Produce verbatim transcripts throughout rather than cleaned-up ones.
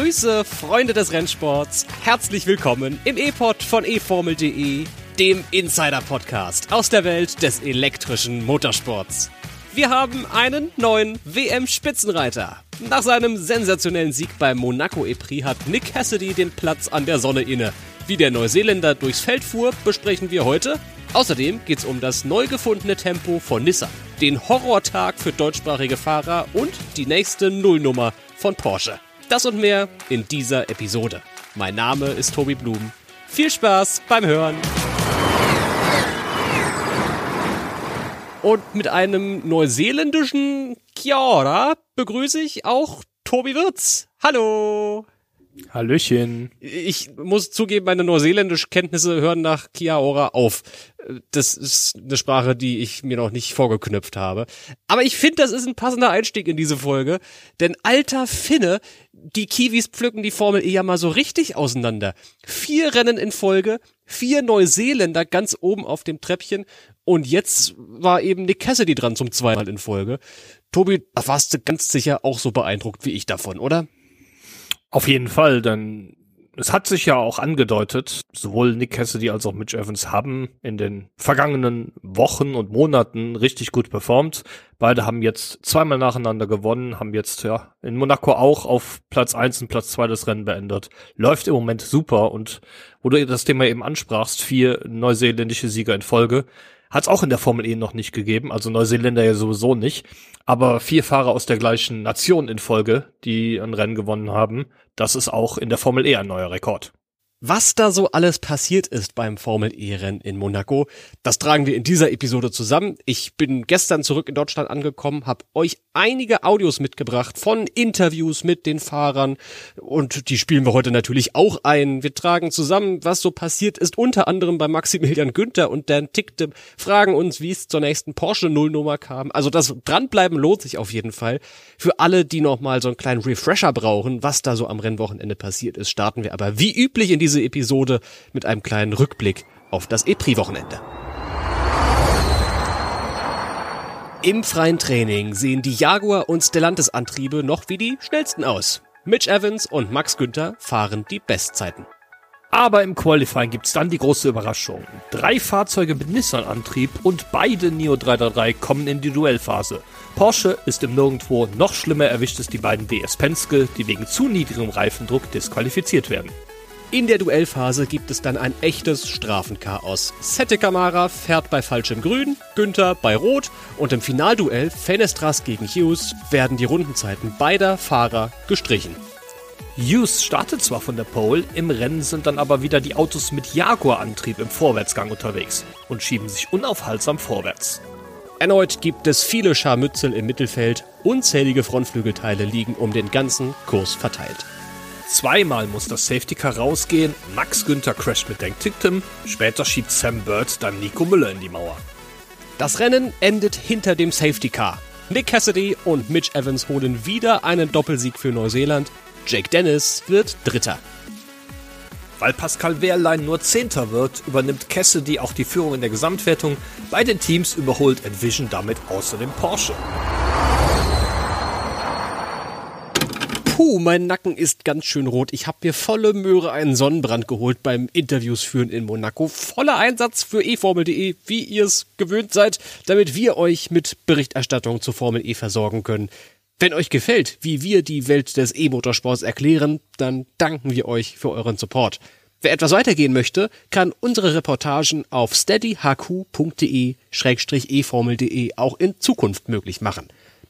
Grüße, Freunde des Rennsports. Herzlich willkommen im E-Pod von e formel punkt de, dem Insider-Podcast aus der Welt des elektrischen Motorsports. Wir haben einen neuen W M-Spitzenreiter. Nach seinem sensationellen Sieg beim Monaco E-Prix hat Nick Cassidy den Platz an der Sonne inne. Wie der Neuseeländer durchs Feld fuhr, besprechen wir heute. Außerdem geht's um das neu gefundene Tempo von Nissan, den Horrortag für deutschsprachige Fahrer und die nächste Nullnummer von Porsche. Das und mehr in dieser Episode. Mein Name ist Tobi Blum. Viel Spaß beim Hören. Und mit einem neuseeländischen Kia ora begrüße ich auch Tobi Wirz. Hallo. Hallöchen. Ich muss zugeben, meine neuseeländischen Kenntnisse hören nach Kia ora auf. Das ist eine Sprache, die ich mir noch nicht vorgeknüpft habe. Aber ich finde, das ist ein passender Einstieg in diese Folge. Denn alter Finne, die Kiwis pflücken die Formel E ja mal so richtig auseinander. Vier Rennen in Folge, vier Neuseeländer ganz oben auf dem Treppchen. Und jetzt war eben Nick Cassidy dran zum zweiten Mal in Folge. Tobi, da warst du ganz sicher auch so beeindruckt wie ich davon, oder? Auf jeden Fall, denn es hat sich ja auch angedeutet, sowohl Nick Cassidy als auch Mitch Evans haben in den vergangenen Wochen und Monaten richtig gut performt. Beide haben jetzt zweimal nacheinander gewonnen, haben jetzt ja in Monaco auch auf Platz eins und Platz zwei das Rennen beendet. Läuft im Moment super und wo du das Thema eben ansprachst, vier neuseeländische Sieger in Folge, hat es auch in der Formel E noch nicht gegeben, also Neuseeländer ja sowieso nicht, aber vier Fahrer aus der gleichen Nation in Folge, die ein Rennen gewonnen haben, das ist auch in der Formel E ein neuer Rekord. Was da so alles passiert ist beim Formel-E-Rennen in Monaco, das tragen wir in dieser Episode zusammen. Ich bin gestern zurück in Deutschland angekommen, habe euch einige Audios mitgebracht von Interviews mit den Fahrern und die spielen wir heute natürlich auch ein. Wir tragen zusammen, was so passiert ist, unter anderem bei Maximilian Günther und Dan Tickte, fragen uns, wie es zur nächsten Porsche-Nullnummer kam. Also das Dranbleiben lohnt sich auf jeden Fall. Für alle, die nochmal so einen kleinen Refresher brauchen, was da so am Rennwochenende passiert ist, starten wir aber wie üblich in diese Episode mit einem kleinen Rückblick auf das E-Prix-Wochenende. Im freien Training sehen die Jaguar- und Stellantis-Antriebe noch wie die schnellsten aus. Mitch Evans und Max Günther fahren die Bestzeiten. Aber im Qualifying gibt's dann die große Überraschung. Drei Fahrzeuge mit Nissan-Antrieb und beide Neo drei drei drei kommen in die Duellphase. Porsche ist im Nirgendwo, noch schlimmer erwischt es die beiden D S Penske, die wegen zu niedrigem Reifendruck disqualifiziert werden. In der Duellphase gibt es dann ein echtes Strafenchaos. Sette Camara fährt bei falschem Grün, Günther bei Rot und im Finalduell Fenestras gegen Hughes werden die Rundenzeiten beider Fahrer gestrichen. Hughes startet zwar von der Pole, im Rennen sind dann aber wieder die Autos mit Jaguar-Antrieb im Vorwärtsgang unterwegs und schieben sich unaufhaltsam vorwärts. Erneut gibt es viele Scharmützel im Mittelfeld, unzählige Frontflügelteile liegen um den ganzen Kurs verteilt. Zweimal muss das Safety Car rausgehen, Max Günther crasht mit Dan Ticktum, später schiebt Sam Bird dann Nico Müller in die Mauer. Das Rennen endet hinter dem Safety Car. Nick Cassidy und Mitch Evans holen wieder einen Doppelsieg für Neuseeland. Jake Dennis wird Dritter. Weil Pascal Wehrlein nur Zehnter wird, übernimmt Cassidy auch die Führung in der Gesamtwertung. Bei den Teams überholt Envision damit außerdem Porsche. Puh, mein Nacken ist ganz schön rot. Ich habe mir volle Möhre einen Sonnenbrand geholt beim Interviews führen in Monaco. Voller Einsatz für e formel punkt de, wie ihr es gewöhnt seid, damit wir euch mit Berichterstattung zur Formel E versorgen können. Wenn euch gefällt, wie wir die Welt des E-Motorsports erklären, dann danken wir euch für euren Support. Wer etwas weitergehen möchte, kann unsere Reportagen auf steadyhq.de schrägstrich eformel.de auch in Zukunft möglich machen.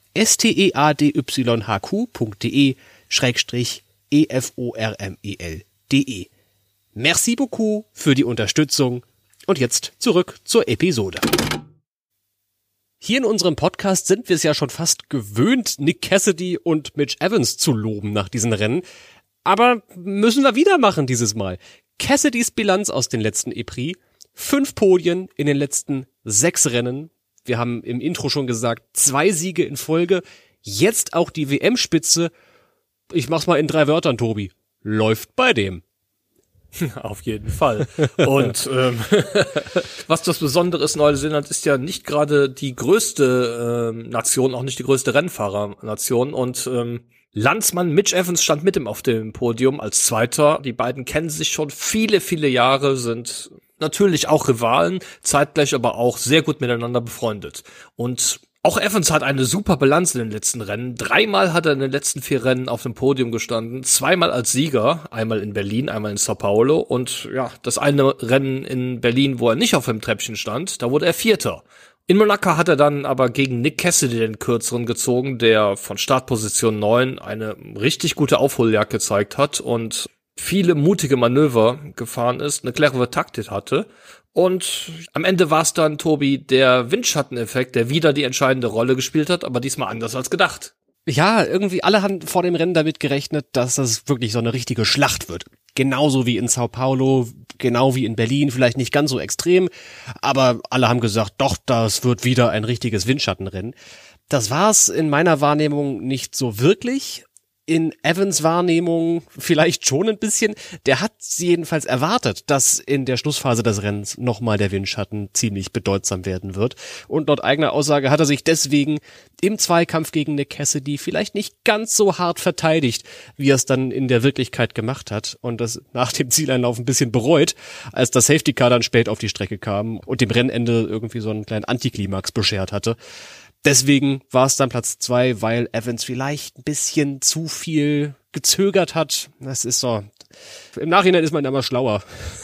steadyhq.de schrägstrich eformel.de. Merci beaucoup für die Unterstützung und jetzt zurück zur Episode. Hier in unserem Podcast sind wir es ja schon fast gewöhnt, Nick Cassidy und Mitch Evans zu loben nach diesen Rennen. Aber müssen wir wieder machen dieses Mal. Cassidys Bilanz aus den letzten E-Prix. Fünf Podien in den letzten sechs Rennen. Wir haben im Intro schon gesagt, zwei Siege in Folge. Jetzt auch die W M-Spitze. Ich mach's mal in drei Wörtern, Tobi. Läuft bei dem. Auf jeden Fall. Und ähm, was das Besondere ist, Neuseeland ist ja nicht gerade die größte ähm, Nation, auch nicht die größte Rennfahrernation. Und ähm, Landsmann Mitch Evans stand mit ihm auf dem Podium als Zweiter. Die beiden kennen sich schon viele, viele Jahre, sind natürlich auch Rivalen, zeitgleich aber auch sehr gut miteinander befreundet. Und auch Evans hat eine super Bilanz in den letzten Rennen. Dreimal hat er in den letzten vier Rennen auf dem Podium gestanden, zweimal als Sieger, einmal in Berlin, einmal in Sao Paulo. Und ja, das eine Rennen in Berlin, wo er nicht auf dem Treppchen stand, da wurde er Vierter. In Monaco hat er dann aber gegen Nick Cassidy den Kürzeren gezogen, der von Startposition neun eine richtig gute Aufholjagd gezeigt hat und viele mutige Manöver gefahren ist, eine clevere Taktik hatte. Und am Ende war es dann, Tobi, der Windschatteneffekt, der wieder die entscheidende Rolle gespielt hat, aber diesmal anders als gedacht. Ja, irgendwie alle haben vor dem Rennen damit gerechnet, dass das wirklich so eine richtige Schlacht wird. Genauso wie in Sao Paulo, genau wie in Berlin, vielleicht nicht ganz so extrem, aber alle haben gesagt, doch, das wird wieder ein richtiges Windschattenrennen. Das war's in meiner Wahrnehmung nicht so wirklich. In Evans Wahrnehmung vielleicht schon ein bisschen. Der hat jedenfalls erwartet, dass in der Schlussphase des Rennens nochmal der Windschatten ziemlich bedeutsam werden wird. Und laut eigener Aussage hat er sich deswegen im Zweikampf gegen Nick Cassidy vielleicht nicht ganz so hart verteidigt, wie er es dann in der Wirklichkeit gemacht hat. Und das nach dem Zieleinlauf ein bisschen bereut, als das Safety Car dann spät auf die Strecke kam und dem Rennende irgendwie so einen kleinen Antiklimax beschert hatte. Deswegen war es dann Platz zwei, weil Evans vielleicht ein bisschen zu viel gezögert hat. Das ist so, im Nachhinein ist man immer schlauer.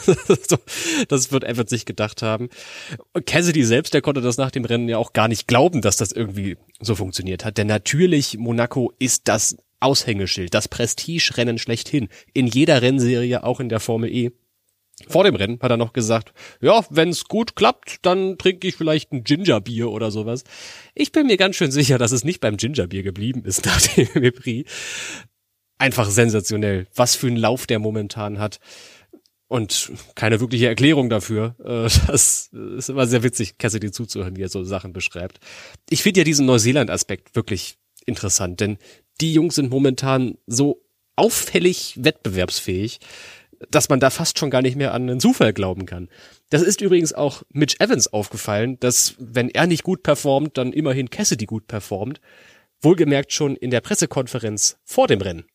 Das wird Evans sich gedacht haben. Und Cassidy selbst, der konnte das nach dem Rennen ja auch gar nicht glauben, dass das irgendwie so funktioniert hat. Denn natürlich, Monaco ist das Aushängeschild, das Prestige-Rennen schlechthin. In jeder Rennserie, auch in der Formel E. Vor dem Rennen hat er noch gesagt, ja, wenn's gut klappt, dann trinke ich vielleicht ein Gingerbier oder sowas. Ich bin mir ganz schön sicher, dass es nicht beim Gingerbier geblieben ist nach dem Prix. Einfach sensationell, was für einen Lauf der momentan hat. Und keine wirkliche Erklärung dafür. Das ist immer sehr witzig, Cassidy zuzuhören, wie er so Sachen beschreibt. Ich finde ja diesen Neuseeland-Aspekt wirklich interessant, denn die Jungs sind momentan so auffällig wettbewerbsfähig, dass man da fast schon gar nicht mehr an einen Zufall glauben kann. Das ist übrigens auch Mitch Evans aufgefallen, dass wenn er nicht gut performt, dann immerhin Cassidy gut performt. Wohlgemerkt schon in der Pressekonferenz vor dem Rennen.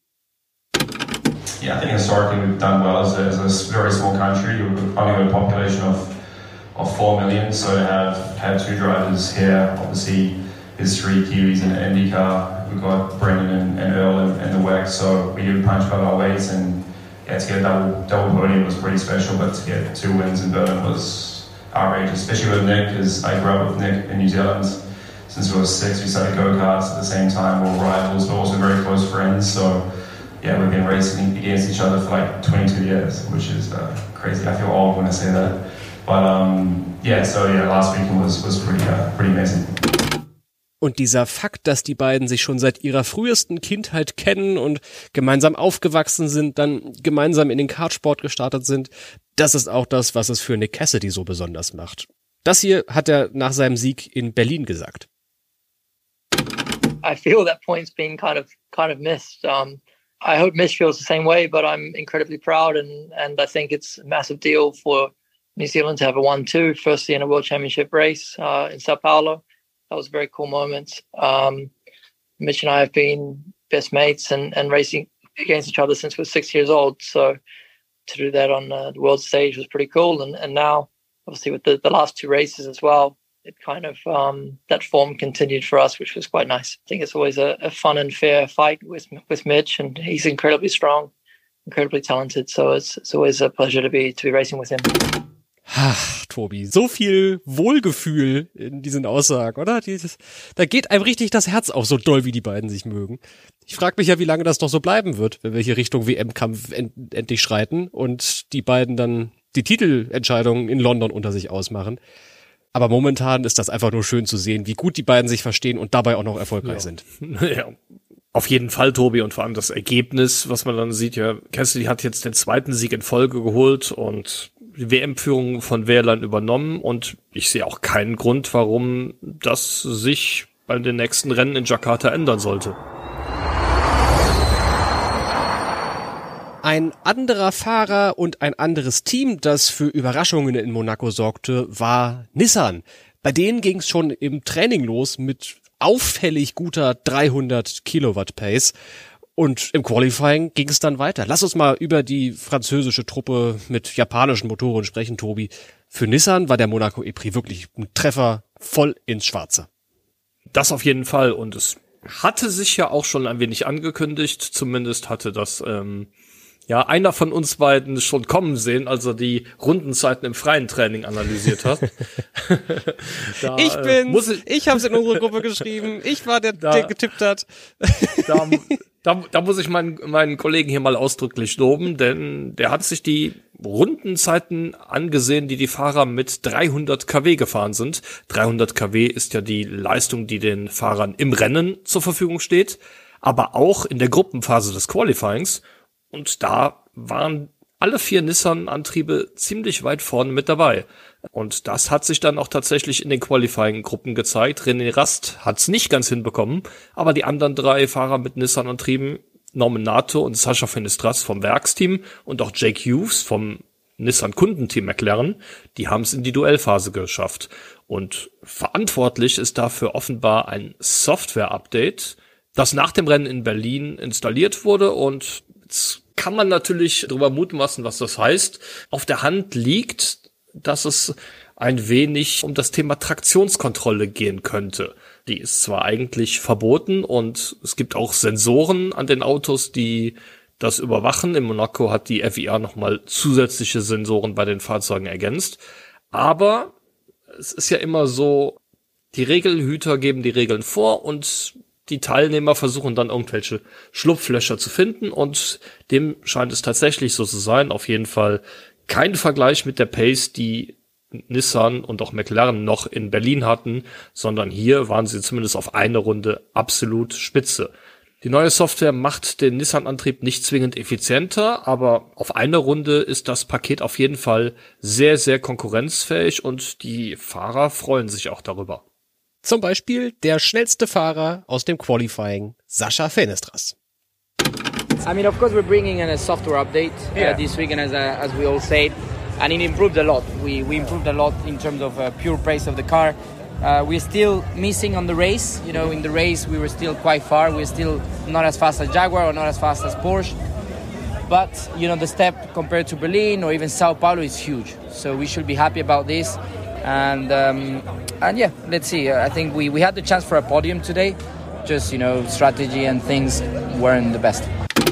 Yeah, I think historically we've done well as a, as a very small country. We've only got a population of of four million, so to have have two drivers here, obviously there's three Kiwis in the IndyCar. We've got Brendan and, and Earl in, in the W E C, so we did punch above our weights, and yeah, to get a double double podium was pretty special, but to get two wins in Berlin was outrageous, especially with Nick, because I grew up with Nick in New Zealand. Since we were six, we started go-karts at the same time. We were rivals, but also very close friends. So, yeah, we've been racing against each other for like twenty-two years, which is uh, crazy. I feel old when I say that. But um, yeah, so yeah, last weekend was was pretty uh, pretty amazing. Und dieser Fakt, dass die beiden sich schon seit ihrer frühesten Kindheit kennen und gemeinsam aufgewachsen sind, dann gemeinsam in den Kartsport gestartet sind, das ist auch das, was es für Nick Cassidy so besonders macht. Das hier hat er nach seinem Sieg in Berlin gesagt. I feel that point's been kind of kind of missed. Um, I hope Mitch feels the same way, but I'm incredibly proud, and and I think it's a massive deal for New Zealand to have a one two, firstly in a World Championship race uh, in Sao Paulo. That was a very cool moment. Um, Mitch and I have been best mates and, and racing against each other since we were six years old. So to do that on uh, the world stage was pretty cool. And, and now, obviously, with the, the last two races as well, it kind of, um, that form continued for us, which was quite nice. I think it's always a, a fun and fair fight with with Mitch, and he's incredibly strong, incredibly talented. So it's, it's always a pleasure to be to be racing with him. Ach, Tobi, so viel Wohlgefühl in diesen Aussagen, oder? Dieses, da geht einem richtig das Herz auf, so doll wie die beiden sich mögen. Ich frage mich ja, wie lange das noch so bleiben wird, wenn wir hier Richtung W M-Kampf end- endlich schreiten und die beiden dann die Titelentscheidungen in London unter sich ausmachen. Aber momentan ist das einfach nur schön zu sehen, wie gut die beiden sich verstehen und dabei auch noch erfolgreich ja. sind. Ja. Auf jeden Fall, Tobi, und vor allem das Ergebnis, was man dann sieht, ja, Cassidy hat jetzt den zweiten Sieg in Folge geholt und die W M-Führung von Wehrlein übernommen, und ich sehe auch keinen Grund, warum das sich bei den nächsten Rennen in Jakarta ändern sollte. Ein anderer Fahrer und ein anderes Team, das für Überraschungen in Monaco sorgte, war Nissan. Bei denen ging es schon im Training los mit auffällig guter dreihundert Kilowatt Pace. Und im Qualifying ging es dann weiter. Lass uns mal über die französische Truppe mit japanischen Motoren sprechen, Tobi. Für Nissan war der Monaco E-Prix wirklich ein Treffer voll ins Schwarze. Das auf jeden Fall. Und es hatte sich ja auch schon ein wenig angekündigt. Zumindest hatte das ähm, ja einer von uns beiden schon kommen sehen, als er die Rundenzeiten im freien Training analysiert hat. da, ich bin's. Äh, ich ich habe es in unsere Gruppe geschrieben. Ich war der, da, der getippt hat. da, da, da muss ich meinen, meinen Kollegen hier mal ausdrücklich loben, denn der hat sich die Rundenzeiten angesehen, die die Fahrer mit dreihundert Kilowatt gefahren sind. dreihundert Kilowatt ist ja die Leistung, die den Fahrern im Rennen zur Verfügung steht, aber auch in der Gruppenphase des Qualifyings. Und da waren alle vier Nissan-Antriebe ziemlich weit vorne mit dabei. Und das hat sich dann auch tatsächlich in den Qualifying-Gruppen gezeigt. René Rast hat es nicht ganz hinbekommen, aber die anderen drei Fahrer mit Nissan-Antrieben, Norman Nato und Sascha Fenestras vom Werksteam und auch Jake Hughes vom Nissan-Kundenteam McLaren, die haben es in die Duellphase geschafft. Und verantwortlich ist dafür offenbar ein Software-Update, das nach dem Rennen in Berlin installiert wurde. Und jetzt kann man natürlich darüber mutmaßen, was das heißt. Auf der Hand liegt, dass es ein wenig um das Thema Traktionskontrolle gehen könnte. Die ist zwar eigentlich verboten und es gibt auch Sensoren an den Autos, die das überwachen. In Monaco hat die F I A nochmal zusätzliche Sensoren bei den Fahrzeugen ergänzt. Aber es ist ja immer so, die Regelhüter geben die Regeln vor und die Teilnehmer versuchen dann irgendwelche Schlupflöcher zu finden und dem scheint es tatsächlich so zu sein. Auf jeden Fall kein Vergleich mit der Pace, die Nissan und auch McLaren noch in Berlin hatten, sondern hier waren sie zumindest auf eine Runde absolut spitze. Die neue Software macht den Nissan-Antrieb nicht zwingend effizienter, aber auf eine Runde ist das Paket auf jeden Fall sehr, sehr konkurrenzfähig und die Fahrer freuen sich auch darüber. Zum Beispiel der schnellste Fahrer aus dem Qualifying, Sascha Fenestras. I mean, of course, we're bringing in a software update yeah. uh, this weekend, as, uh, as we all said, and it improved a lot. We we improved a lot in terms of uh, pure pace of the car. Uh, we're still missing on the race. You know, in the race, we were still quite far. We're still not as fast as Jaguar or not as fast as Porsche. But, you know, the step compared to Berlin or even Sao Paulo is huge. So we should be happy about this. And, um, and yeah, let's see. I think we, we had the chance for a podium today. Just, you know, strategy and things weren't the best.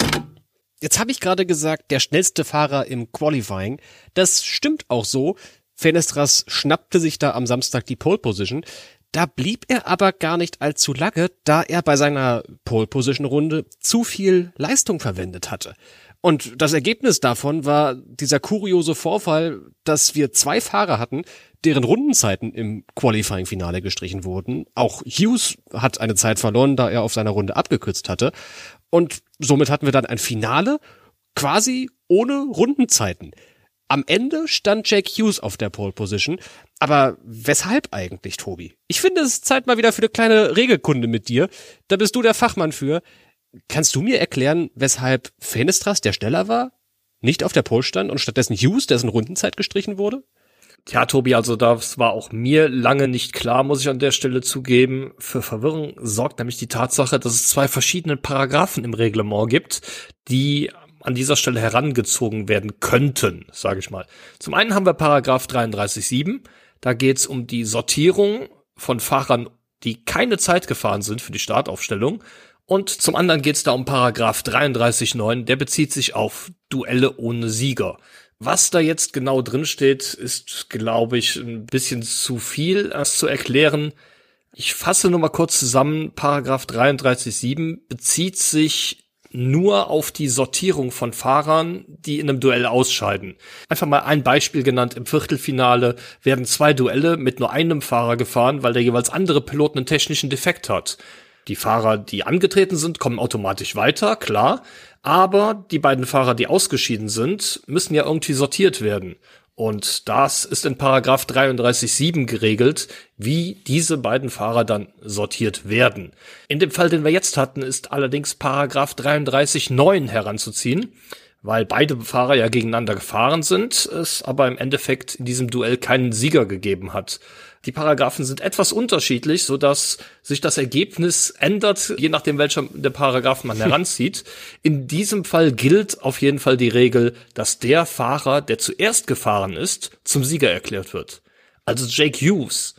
Jetzt habe ich gerade gesagt, der schnellste Fahrer im Qualifying. Das stimmt auch so. Fenestras schnappte sich da am Samstag die Pole Position. Da blieb er aber gar nicht allzu lange, da er bei seiner Pole Position Runde zu viel Leistung verwendet hatte. Und das Ergebnis davon war dieser kuriose Vorfall, dass wir zwei Fahrer hatten, deren Rundenzeiten im Qualifying-Finale gestrichen wurden. Auch Hughes hat eine Zeit verloren, da er auf seiner Runde abgekürzt hatte. Und somit hatten wir dann ein Finale quasi ohne Rundenzeiten. Am Ende stand Jake Hughes auf der Pole Position. Aber weshalb eigentlich, Tobi? Ich finde, es ist Zeit mal wieder für eine kleine Regelkunde mit dir. Da bist du der Fachmann für. Kannst du mir erklären, weshalb Fenestras, der schneller war, nicht auf der Pole stand und stattdessen Hughes, dessen Rundenzeit gestrichen wurde? Ja, Tobi, also das war auch mir lange nicht klar, muss ich an der Stelle zugeben. Für Verwirrung sorgt nämlich die Tatsache, dass es zwei verschiedene Paragraphen im Reglement gibt, die an dieser Stelle herangezogen werden könnten, sage ich mal. Zum einen haben wir Paragraph dreiunddreißig Punkt sieben. Da geht's um die Sortierung von Fahrern, die keine Zeit gefahren sind für die Startaufstellung. Und zum anderen geht's da um Paragraph dreiunddreißig Punkt neun. Der bezieht sich auf Duelle ohne Sieger. Was da jetzt genau drin steht, ist, glaube ich, ein bisschen zu viel, das zu erklären. Ich fasse nur mal kurz zusammen. Paragraph dreiunddreißig Punkt sieben bezieht sich nur auf die Sortierung von Fahrern, die in einem Duell ausscheiden. Einfach mal ein Beispiel genannt. Im Viertelfinale werden zwei Duelle mit nur einem Fahrer gefahren, weil der jeweils andere Pilot einen technischen Defekt hat. Die Fahrer, die angetreten sind, kommen automatisch weiter, klar. Aber die beiden Fahrer, die ausgeschieden sind, müssen ja irgendwie sortiert werden. Und das ist in Paragraph dreiunddreißig Punkt sieben geregelt, wie diese beiden Fahrer dann sortiert werden. In dem Fall, den wir jetzt hatten, ist allerdings Paragraph dreiunddreißig Punkt neun heranzuziehen, weil beide Fahrer ja gegeneinander gefahren sind, es aber im Endeffekt in diesem Duell keinen Sieger gegeben hat. Die Paragraphen sind etwas unterschiedlich, so dass sich das Ergebnis ändert, je nachdem, welcher der Paragraphen man heranzieht. In diesem Fall gilt auf jeden Fall die Regel, dass der Fahrer, der zuerst gefahren ist, zum Sieger erklärt wird. Also Jake Hughes.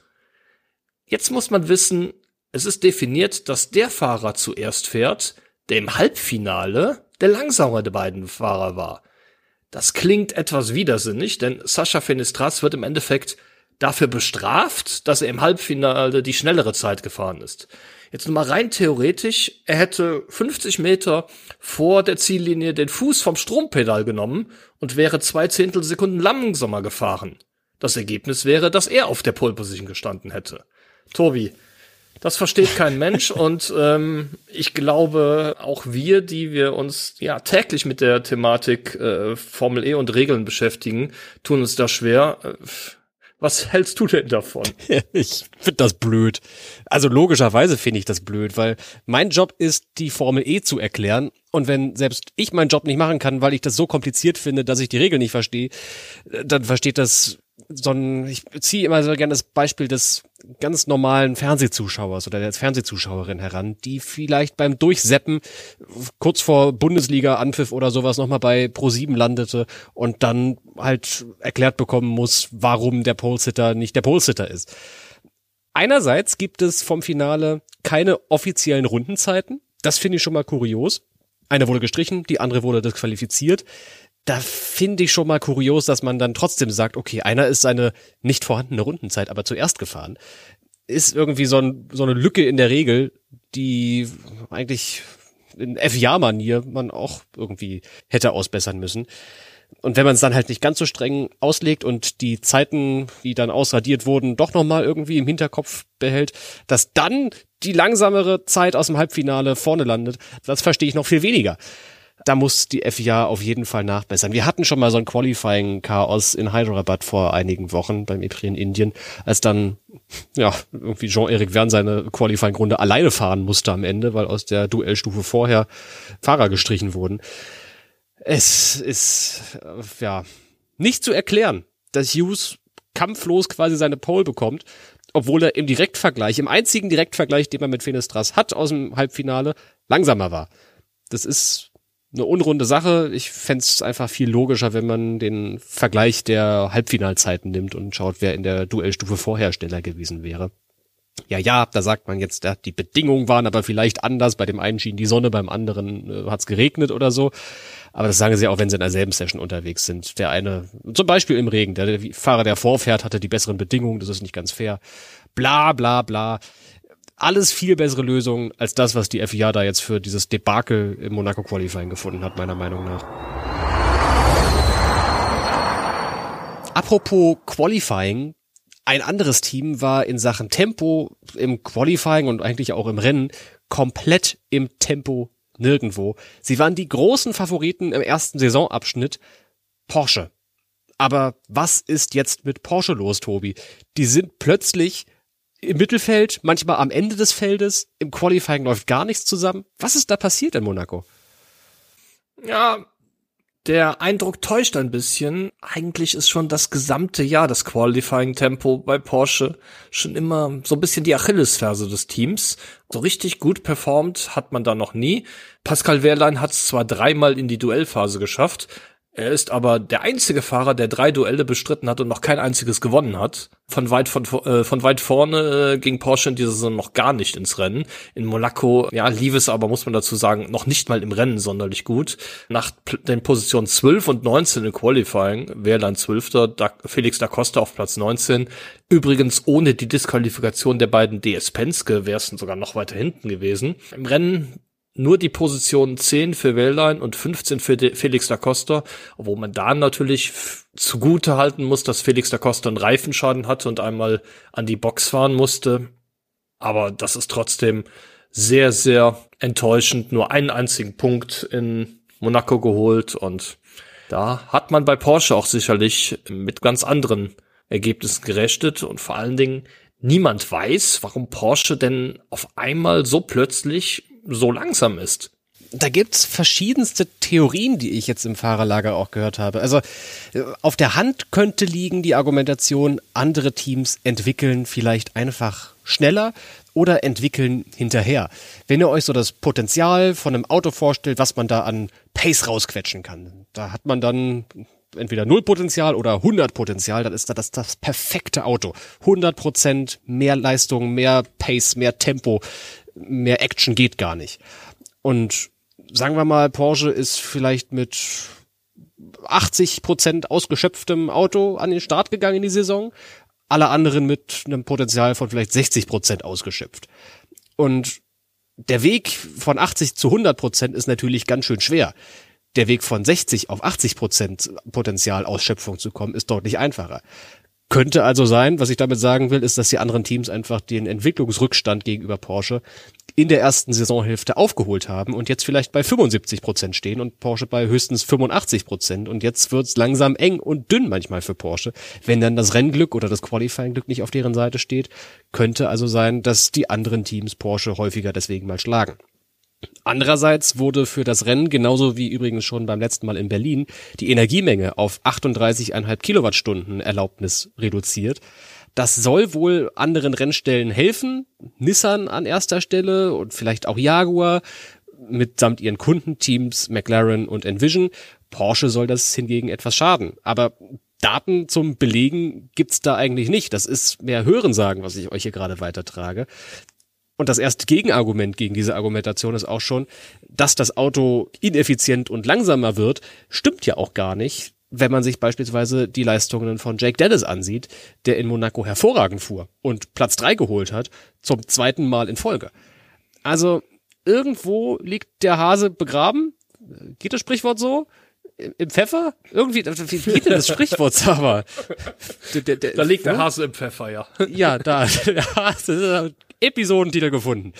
Jetzt muss man wissen, es ist definiert, dass der Fahrer zuerst fährt, der im Halbfinale der langsamere der beiden Fahrer war. Das klingt etwas widersinnig, denn Sascha Fenestras wird im Endeffekt dafür bestraft, dass er im Halbfinale die schnellere Zeit gefahren ist. Jetzt nur mal rein theoretisch, er hätte fünfzig Meter vor der Ziellinie den Fuß vom Strompedal genommen und wäre zwei Zehntelsekunden langsamer gefahren. Das Ergebnis wäre, dass er auf der Pole Position gestanden hätte. Tobi, das versteht kein Mensch und ähm, ich glaube, auch wir, die wir uns ja täglich mit der Thematik äh, Formel E und Regeln beschäftigen, tun uns da schwer. Äh, Was hältst du denn davon? Ich finde das blöd. Also logischerweise finde ich das blöd, weil mein Job ist, die Formel E zu erklären. Und wenn selbst ich meinen Job nicht machen kann, weil ich das so kompliziert finde, dass ich die Regeln nicht verstehe, dann versteht das so ein, ich ziehe immer so gerne das Beispiel des ganz normalen Fernsehzuschauers oder der Fernsehzuschauerin heran, die vielleicht beim Durchseppen kurz vor Bundesliga-Anpfiff oder sowas nochmal bei ProSieben landete und dann halt erklärt bekommen muss, warum der Polesitter nicht der Polesitter ist. Einerseits gibt es vom Finale keine offiziellen Rundenzeiten. Das finde ich schon mal kurios. Eine wurde gestrichen, die andere wurde disqualifiziert. Da finde ich schon mal kurios, dass man dann trotzdem sagt, okay, einer ist seine nicht vorhandene Rundenzeit aber zuerst gefahren. Ist irgendwie so, ein, so eine Lücke in der Regel, die eigentlich in F I A-Manier man auch irgendwie hätte ausbessern müssen. Und wenn man es dann halt nicht ganz so streng auslegt und die Zeiten, die dann ausradiert wurden, doch nochmal irgendwie im Hinterkopf behält, dass dann die langsamere Zeit aus dem Halbfinale vorne landet, das verstehe ich noch viel weniger. Da muss die F I A auf jeden Fall nachbessern. Wir hatten schon mal so ein Qualifying-Chaos in Hyderabad vor einigen Wochen beim E P R I in Indien, als dann ja irgendwie Jean-Éric Vergne seine Qualifying-Runde alleine fahren musste am Ende, weil aus der Duellstufe vorher Fahrer gestrichen wurden. Es ist äh, ja nicht zu erklären, dass Hughes kampflos quasi seine Pole bekommt, obwohl er im Direktvergleich, im einzigen Direktvergleich, den man mit Fenestras hat aus dem Halbfinale, langsamer war. Das ist eine unrunde Sache. Ich fände es einfach viel logischer, wenn man den Vergleich der Halbfinalzeiten nimmt und schaut, wer in der Duellstufe vorher schneller gewesen wäre. Ja, ja, da sagt man jetzt, ja, die Bedingungen waren aber vielleicht anders. Bei dem einen schien die Sonne, beim anderen äh, hat es geregnet oder so. Aber das sagen sie auch, wenn sie in derselben Session unterwegs sind. Der eine, zum Beispiel im Regen, der, der Fahrer, der vorfährt, hatte die besseren Bedingungen. Das ist nicht ganz fair. Bla, bla, bla. Alles viel bessere Lösungen als das, was die F I A da jetzt für dieses Debakel im Monaco Qualifying gefunden hat, meiner Meinung nach. Apropos Qualifying, ein anderes Team war in Sachen Tempo im Qualifying und eigentlich auch im Rennen komplett im Tempo nirgendwo. Sie waren die großen Favoriten im ersten Saisonabschnitt, Porsche. Aber was ist jetzt mit Porsche los, Tobi? Die sind plötzlich im Mittelfeld, manchmal am Ende des Feldes, im Qualifying läuft gar nichts zusammen. Was ist da passiert in Monaco? Ja, der Eindruck täuscht ein bisschen. Eigentlich ist schon das gesamte Jahr das Qualifying-Tempo bei Porsche schon immer so ein bisschen die Achillesferse des Teams. So richtig gut performt hat man da noch nie. Pascal Wehrlein hat es zwar dreimal in die Duellphase geschafft, er ist aber der einzige Fahrer, der drei Duelle bestritten hat und noch kein einziges gewonnen hat. Von weit von, äh, von weit vorne äh, ging Porsche in dieser Saison noch gar nicht ins Rennen. In Monaco, ja, lief es aber, muss man dazu sagen, noch nicht mal im Rennen sonderlich gut. Nach den Positionen zwölf und neunzehn im Qualifying, Wehrlein zwölfter, da Felix da Costa auf Platz neunzehn. Übrigens ohne die Disqualifikation der beiden D S Penske wäre es sogar noch weiter hinten gewesen. Im Rennen nur die Positionen zehn für Wehrlein und fünfzehn für Felix da Costa, obwohl man da natürlich zugute halten muss, dass Felix da Costa einen Reifenschaden hatte und einmal an die Box fahren musste. Aber das ist trotzdem sehr, sehr enttäuschend. Nur einen einzigen Punkt in Monaco geholt und da hat man bei Porsche auch sicherlich mit ganz anderen Ergebnissen gerechnet und vor allen Dingen niemand weiß, warum Porsche denn auf einmal so plötzlich so langsam ist. Da gibt's verschiedenste Theorien, die ich jetzt im Fahrerlager auch gehört habe. Also auf der Hand könnte liegen die Argumentation, andere Teams entwickeln vielleicht einfach schneller oder entwickeln hinterher. Wenn ihr euch so das Potenzial von einem Auto vorstellt, was man da an Pace rausquetschen kann, da hat man dann entweder null Potenzial oder hundert Potenzial, dann ist das das, das perfekte Auto. hundert Prozent mehr Leistung, mehr Pace, mehr Tempo, mehr Action geht gar nicht. Und sagen wir mal, Porsche ist vielleicht mit achtzig Prozent ausgeschöpftem Auto an den Start gegangen in die Saison, alle anderen mit einem Potenzial von vielleicht sechzig Prozent ausgeschöpft. Und der Weg von achtzig zu hundert Prozent ist natürlich ganz schön schwer. Der Weg von sechzig auf achtzig Prozent Potenzialausschöpfung zu kommen, ist deutlich einfacher. Könnte also sein, was ich damit sagen will, ist, dass die anderen Teams einfach den Entwicklungsrückstand gegenüber Porsche in der ersten Saisonhälfte aufgeholt haben und jetzt vielleicht bei fünfundsiebzig Prozent stehen und Porsche bei höchstens fünfundachtzig Prozent. Und jetzt wird's langsam eng und dünn manchmal für Porsche. Wenn dann das Rennglück oder das Qualifying-Glück nicht auf deren Seite steht, könnte also sein, dass die anderen Teams Porsche häufiger deswegen mal schlagen. Andererseits wurde für das Rennen, genauso wie übrigens schon beim letzten Mal in Berlin, die Energiemenge auf achtunddreißig Komma fünf Kilowattstunden Erlaubnis reduziert. Das soll wohl anderen Rennstellen helfen. Nissan an erster Stelle und vielleicht auch Jaguar mitsamt ihren Kundenteams McLaren und Envision. Porsche soll das hingegen etwas schaden. Aber Daten zum Belegen gibt's da eigentlich nicht. Das ist mehr Hörensagen, was ich euch hier gerade weitertrage. Und das erste Gegenargument gegen diese Argumentation ist auch schon, dass das Auto ineffizient und langsamer wird, stimmt ja auch gar nicht, wenn man sich beispielsweise die Leistungen von Jake Dennis ansieht, der in Monaco hervorragend fuhr und Platz drei geholt hat, zum zweiten Mal in Folge. Also irgendwo liegt der Hase begraben. Geht das Sprichwort so? Im Pfeffer? Irgendwie, wie geht denn das Sprichwort, aber? Der, der, der, da liegt der Hase im Pfeffer, ja. Ja, da, der Hase, Episodentitel gefunden.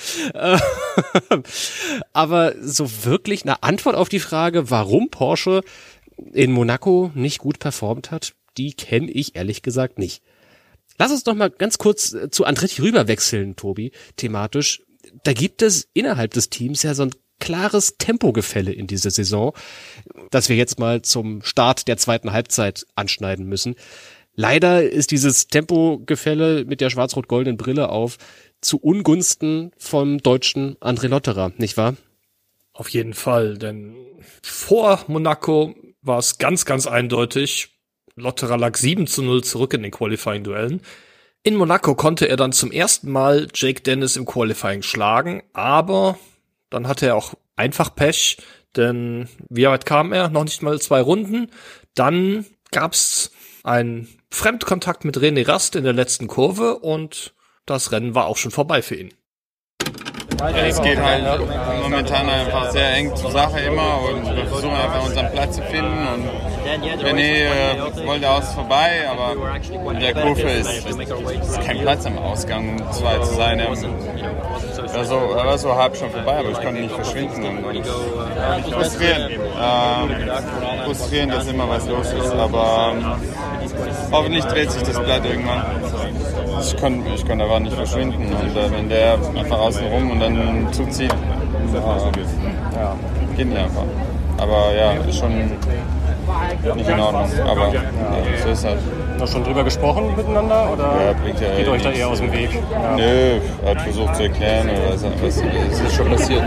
Aber so wirklich eine Antwort auf die Frage, warum Porsche in Monaco nicht gut performt hat, die kenne ich ehrlich gesagt nicht. Lass uns doch mal ganz kurz zu Andretti rüberwechseln, Tobi, thematisch. Da gibt es innerhalb des Teams ja so ein klares Tempogefälle in dieser Saison, das wir jetzt mal zum Start der zweiten Halbzeit anschneiden müssen. Leider ist dieses Tempogefälle mit der schwarz-rot-goldenen Brille auf zu Ungunsten vom deutschen André Lotterer, nicht wahr? Auf jeden Fall, denn vor Monaco war es ganz, ganz eindeutig. Lotterer lag sieben zu null zurück in den Qualifying-Duellen. In Monaco konnte er dann zum ersten Mal Jake Dennis im Qualifying schlagen, aber dann hatte er auch einfach Pech, denn wie weit kam er? Noch nicht mal zwei Runden. Dann gab's einen Fremdkontakt mit René Rast in der letzten Kurve und das Rennen war auch schon vorbei für ihn. Es geht halt momentan einfach sehr eng zur Sache immer und wir versuchen einfach unseren Platz zu finden und René äh, wollte aus vorbei, aber in der Kurve ist, ist kein Platz am Ausgang, um zwei zu sein. Er war so, er war so halb schon vorbei, aber ich konnte nicht verschwinden. Und, und frustrierend. Ähm, frustrierend, dass immer was los ist, aber ähm, hoffentlich dreht sich das Blatt irgendwann. Ich konnte ich konnt aber nicht verschwinden und äh, wenn der einfach außen rum und dann zuzieht, äh, ja, geht nicht einfach. Aber ja, ist schon nicht in Ordnung, aber ja, so ist halt. Noch schon drüber gesprochen miteinander oder ja, bringt ja geht euch da eher aus dem Weg? Ja. Nö, er hat versucht zu erklären, oder was, was, es ist schon passiert.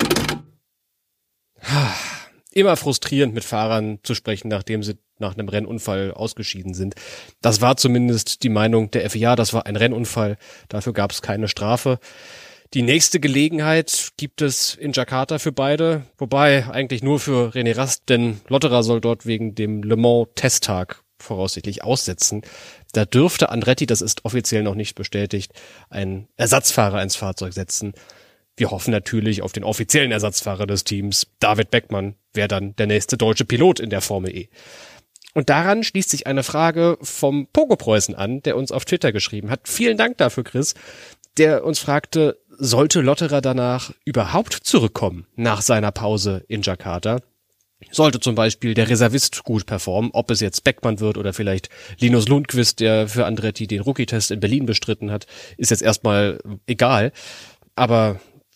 Immer frustrierend mit Fahrern zu sprechen, nachdem sie nach einem Rennunfall ausgeschieden sind. Das war zumindest die Meinung der F I A, das war ein Rennunfall, dafür gab es keine Strafe. Die nächste Gelegenheit gibt es in Jakarta für beide, wobei eigentlich nur für René Rast, denn Lotterer soll dort wegen dem Le Mans Testtag voraussichtlich aussetzen. Da dürfte Andretti, das ist offiziell noch nicht bestätigt, einen Ersatzfahrer ins Fahrzeug setzen. Wir hoffen natürlich auf den offiziellen Ersatzfahrer des Teams. David Beckmann wäre dann der nächste deutsche Pilot in der Formel E. Und daran schließt sich eine Frage vom Pogo-Preußen an, der uns auf Twitter geschrieben hat. Vielen Dank dafür, Chris. Der uns fragte, sollte Lotterer danach überhaupt zurückkommen nach seiner Pause in Jakarta? Sollte zum Beispiel der Reservist gut performen, ob es jetzt Beckmann wird oder vielleicht Linus Lundqvist, der für Andretti den Rookie-Test in Berlin bestritten hat, ist jetzt erstmal egal. Aber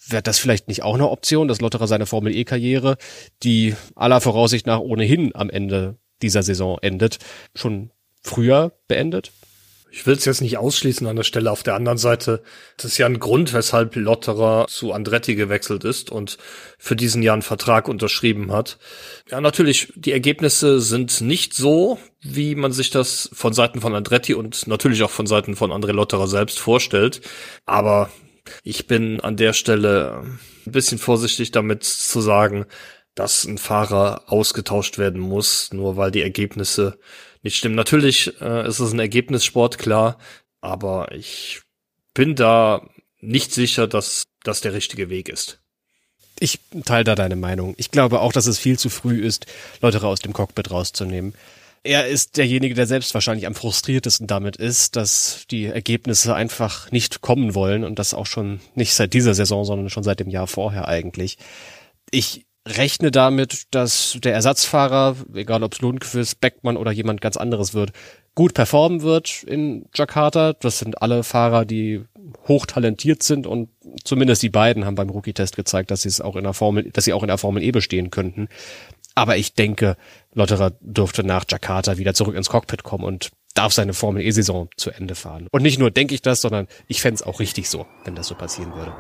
wäre das vielleicht nicht auch eine Option, dass Lotterer seine Formel-E-Karriere, die aller Voraussicht nach ohnehin am Ende dieser Saison endet, schon früher beendet? Ich will es jetzt nicht ausschließen an der Stelle. Auf der anderen Seite, das ist ja ein Grund, weshalb Lotterer zu Andretti gewechselt ist und für diesen Jahr einen Vertrag unterschrieben hat. Ja, natürlich, die Ergebnisse sind nicht so, wie man sich das von Seiten von Andretti und natürlich auch von Seiten von André Lotterer selbst vorstellt. Aber ich bin an der Stelle ein bisschen vorsichtig damit zu sagen, dass ein Fahrer ausgetauscht werden muss, nur weil die Ergebnisse nicht stimmen. Natürlich äh, ist es ein Ergebnissport, klar, aber ich bin da nicht sicher, dass das der richtige Weg ist. Ich teile da deine Meinung. Ich glaube auch, dass es viel zu früh ist, Lotterer aus dem Cockpit rauszunehmen. Er ist derjenige, der selbst wahrscheinlich am frustriertesten damit ist, dass die Ergebnisse einfach nicht kommen wollen und das auch schon nicht seit dieser Saison, sondern schon seit dem Jahr vorher eigentlich. Ich rechne damit, dass der Ersatzfahrer, egal ob es Lundqvist, Beckmann oder jemand ganz anderes wird, gut performen wird in Jakarta. Das sind alle Fahrer, die hochtalentiert sind und zumindest die beiden haben beim Rookie-Test gezeigt, dass sie es auch in der Formel, dass sie auch in der Formel E bestehen könnten. Aber ich denke, Lotterer dürfte nach Jakarta wieder zurück ins Cockpit kommen und darf seine Formel E-Saison zu Ende fahren. Und nicht nur denke ich das, sondern ich fände es auch richtig so, wenn das so passieren würde.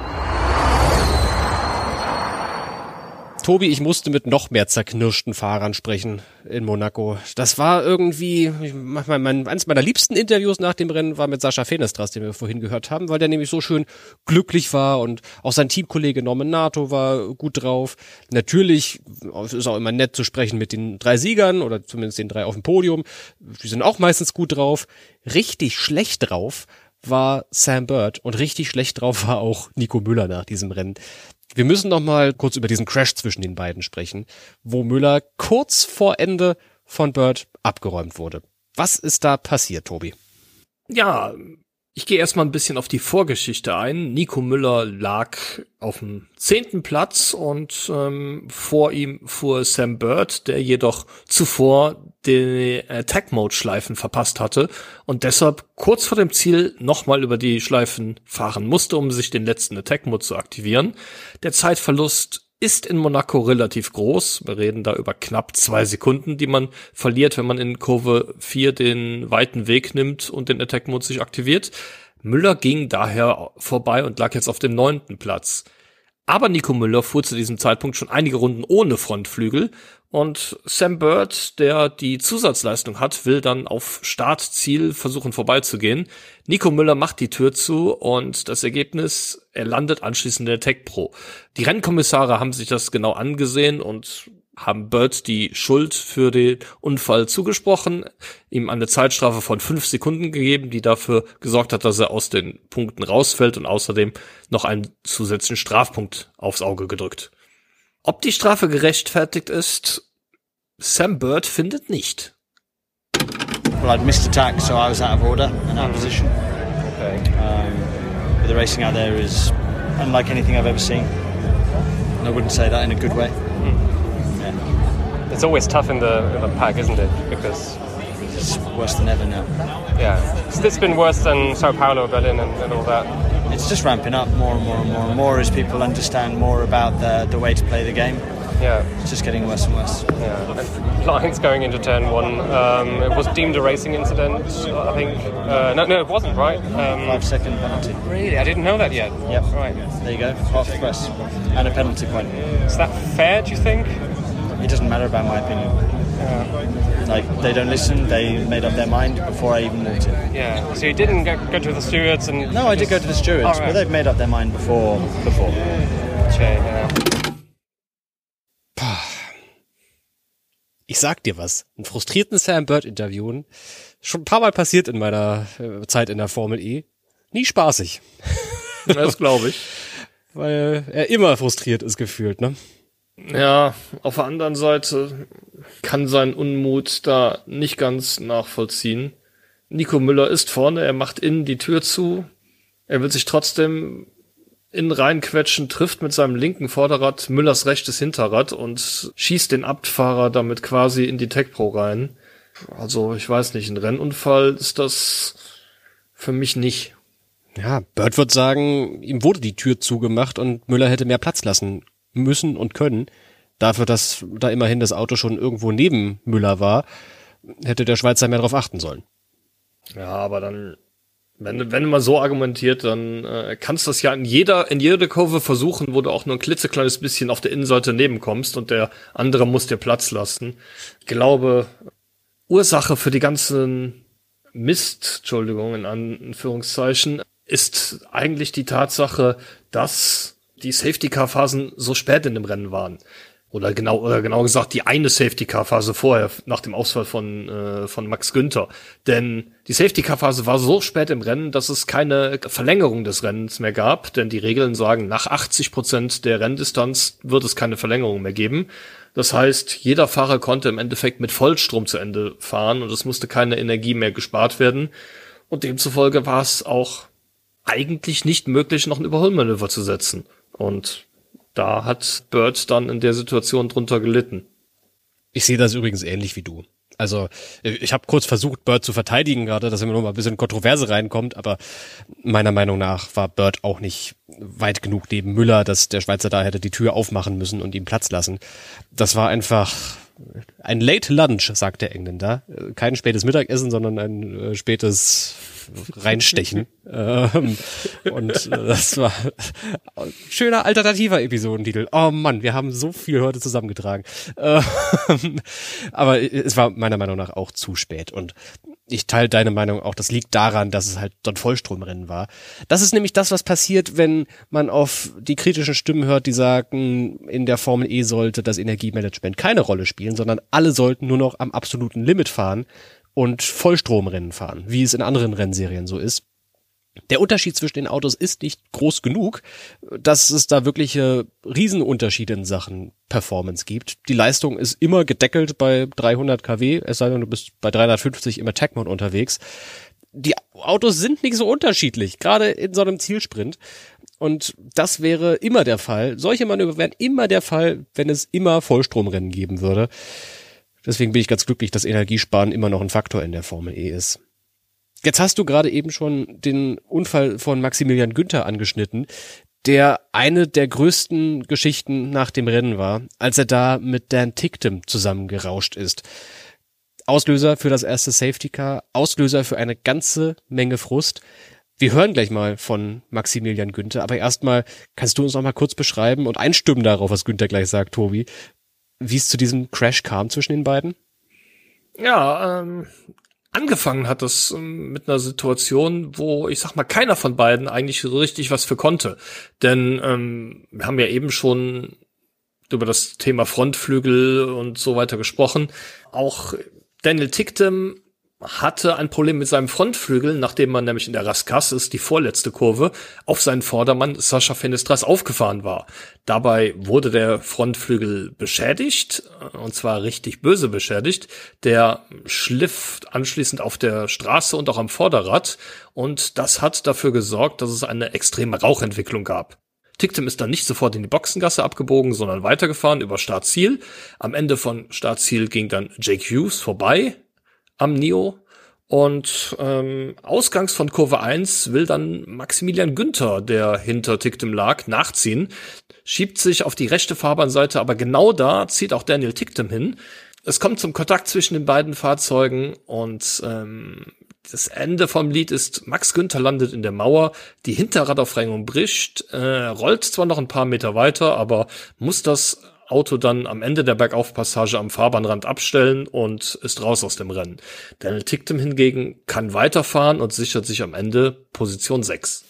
Tobi, ich musste mit noch mehr zerknirschten Fahrern sprechen in Monaco. Das war irgendwie, mein, mein, eines meiner liebsten Interviews nach dem Rennen war mit Sascha Fenestras, den wir vorhin gehört haben, weil der nämlich so schön glücklich war und auch sein Teamkollege Norman Nato war gut drauf. Natürlich ist es auch immer nett zu sprechen mit den drei Siegern oder zumindest den drei auf dem Podium. Die sind auch meistens gut drauf. Richtig schlecht drauf war Sam Bird und richtig schlecht drauf war auch Nico Müller nach diesem Rennen. Wir müssen noch mal kurz über diesen Crash zwischen den beiden sprechen, wo Müller kurz vor Ende von Bird abgeräumt wurde. Was ist da passiert, Tobi? Ja, ich gehe erstmal ein bisschen auf die Vorgeschichte ein. Nico Müller lag auf dem zehnten Platz und ähm, vor ihm fuhr Sam Bird, der jedoch zuvor die Attack-Mode-Schleifen verpasst hatte und deshalb kurz vor dem Ziel nochmal über die Schleifen fahren musste, um sich den letzten Attack-Mode zu aktivieren. Der Zeitverlust ist in Monaco relativ groß. Wir reden da über knapp zwei Sekunden, die man verliert, wenn man in Kurve vier den weiten Weg nimmt und den Attack-Mode sich aktiviert. Müller ging daher vorbei und lag jetzt auf dem neunten Platz. Aber Nico Müller fuhr zu diesem Zeitpunkt schon einige Runden ohne Frontflügel und Sam Bird, der die Zusatzleistung hat, will dann auf Startziel versuchen vorbeizugehen. Nico Müller macht die Tür zu und das Ergebnis, er landet anschließend in der Tech Pro. Die Rennkommissare haben sich das genau angesehen und haben Bird die Schuld für den Unfall zugesprochen, ihm eine Zeitstrafe von fünf Sekunden gegeben, die dafür gesorgt hat, dass er aus den Punkten rausfällt und außerdem noch einen zusätzlichen Strafpunkt aufs Auge gedrückt. Ob die Strafe gerechtfertigt ist, Sam Bird findet nicht. Well, I'd missed attack, so I was out of order and out of position. Okay. Um, but the racing out there is unlike anything I've ever seen. And I wouldn't say that in a good way. Mm. Yeah. It's always tough in the, in the pack, isn't it? Because it's worse than ever now. Yeah. So it's been worse than Sao Paulo, Berlin, and, and all that. It's just ramping up more and more and more and more as people understand more about the, the way to play the game. Yeah. It's just getting worse and worse. Yeah. Lines going into turn one. Um, it was deemed a racing incident, I think. Uh, no, no, it wasn't, right? Um, Five second penalty. Really? I didn't know that yet. Yep. Right. There you go. Half the press. And a penalty point. Is that fair, do you think? It doesn't matter about my opinion. Yeah. Like, they don't listen. They made up their mind before I even walked in. Yeah. So you didn't go, go to the stewards and... No, I did go to the stewards, oh, right. But they've made up their mind before. before. Okay, yeah. Ich sag dir was, einen frustrierten Sam Bird interviewen, schon ein paar Mal passiert in meiner äh, Zeit in der Formel E, nie spaßig. Das glaube ich. Weil er immer frustriert ist gefühlt, ne? Ja, auf der anderen Seite kann sein Unmut da nicht ganz nachvollziehen. Nico Müller ist vorne, er macht innen die Tür zu, er will sich trotzdem innen reinquetschen, trifft mit seinem linken Vorderrad Müllers rechtes Hinterrad und schießt den Abtfahrer damit quasi in die Tech Pro rein. Also ich weiß nicht, ein Rennunfall ist das für mich nicht. Ja, Bird wird sagen, ihm wurde die Tür zugemacht und Müller hätte mehr Platz lassen müssen und können. Dafür, dass da immerhin das Auto schon irgendwo neben Müller war, hätte der Schweizer mehr darauf achten sollen. Ja, aber dann, wenn, wenn man so argumentiert, dann äh, kannst du das ja in jeder, in jeder Kurve versuchen, wo du auch nur ein klitzekleines bisschen auf der Innenseite nebenkommst und der andere muss dir Platz lassen. Ich glaube, Ursache für die ganzen Mist, Entschuldigung, in Anführungszeichen, ist eigentlich die Tatsache, dass die Safety-Car-Phasen so spät in dem Rennen waren. Oder genau, oder genau gesagt, die eine Safety-Car-Phase vorher, nach dem Ausfall von, äh, von Max Günther. Denn die Safety-Car-Phase war so spät im Rennen, dass es keine Verlängerung des Rennens mehr gab. Denn die Regeln sagen, nach achtzig Prozent der Renndistanz wird es keine Verlängerung mehr geben. Das heißt, jeder Fahrer konnte im Endeffekt mit Vollstrom zu Ende fahren und es musste keine Energie mehr gespart werden. Und demzufolge war es auch eigentlich nicht möglich, noch ein Überholmanöver zu setzen. Und da hat Bird dann in der Situation drunter gelitten. Ich sehe das übrigens ähnlich wie du. Also ich habe kurz versucht, Bird zu verteidigen gerade, dass immer noch mal ein bisschen Kontroverse reinkommt, aber meiner Meinung nach war Bird auch nicht weit genug neben Müller, dass der Schweizer da hätte die Tür aufmachen müssen und ihm Platz lassen. Das war einfach ein Late Lunch, sagt der Engländer. Kein spätes Mittagessen, sondern ein äh, spätes Reinstechen. ähm, und äh, das war ein schöner alternativer Episodentitel. Oh Mann, wir haben so viel heute zusammengetragen. Ähm, aber es war meiner Meinung nach auch zu spät. Und ich teile deine Meinung auch, das liegt daran, dass es halt so ein Vollstromrennen war. Das ist nämlich das, was passiert, wenn man auf die kritischen Stimmen hört, die sagen, in der Formel E sollte das Energiemanagement keine Rolle spielen, sondern alle sollten nur noch am absoluten Limit fahren und Vollstromrennen fahren, wie es in anderen Rennserien so ist. Der Unterschied zwischen den Autos ist nicht groß genug, dass es da wirkliche Riesenunterschiede in Sachen Performance gibt. Die Leistung ist immer gedeckelt bei dreihundert Kilowatt, es sei denn, du bist bei dreihundertfünfzig im Attack Mode unterwegs. Die Autos sind nicht so unterschiedlich, gerade in so einem Zielsprint. Und das wäre immer der Fall. Solche Manöver wären immer der Fall, wenn es immer Vollstromrennen geben würde. Deswegen bin ich ganz glücklich, dass Energiesparen immer noch ein Faktor in der Formel E ist. Jetzt hast du gerade eben schon den Unfall von Maximilian Günther angeschnitten, der eine der größten Geschichten nach dem Rennen war, als er da mit Dan Ticktum zusammengerauscht ist. Auslöser für das erste Safety Car, Auslöser für eine ganze Menge Frust. Wir hören gleich mal von Maximilian Günther, aber erstmal kannst du uns noch mal kurz beschreiben und einstimmen darauf, was Günther gleich sagt, Tobi, wie es zu diesem Crash kam zwischen den beiden? Ja, ähm, angefangen hat es ähm, mit einer Situation, wo, ich sag mal, keiner von beiden eigentlich so richtig was für konnte. Denn ähm, wir haben ja eben schon über das Thema Frontflügel und so weiter gesprochen. Auch Daniel Ticktum hatte ein Problem mit seinem Frontflügel, nachdem man nämlich in der Rascasse, die vorletzte Kurve, auf seinen Vordermann Sascha Fenestras aufgefahren war. Dabei wurde der Frontflügel beschädigt, und zwar richtig böse beschädigt. Der schliff anschließend auf der Straße und auch am Vorderrad, und das hat dafür gesorgt, dass es eine extreme Rauchentwicklung gab. Ticktum ist dann nicht sofort in die Boxengasse abgebogen, sondern weitergefahren über Startziel. Am Ende von Startziel ging dann Jake Hughes vorbei am Nio, und ähm, ausgangs von Kurve eins will dann Maximilian Günther, der hinter Ticktum lag, nachziehen, schiebt sich auf die rechte Fahrbahnseite, aber genau da zieht auch Daniel Ticktum hin. Es kommt zum Kontakt zwischen den beiden Fahrzeugen, und ähm, das Ende vom Lied ist, Max Günther landet in der Mauer, die Hinterradaufhängung bricht, äh, rollt zwar noch ein paar Meter weiter, aber muss das Auto dann am Ende der Bergaufpassage am Fahrbahnrand abstellen und ist raus aus dem Rennen. Daniel Ticktum hingegen kann weiterfahren und sichert sich am Ende Position sechs.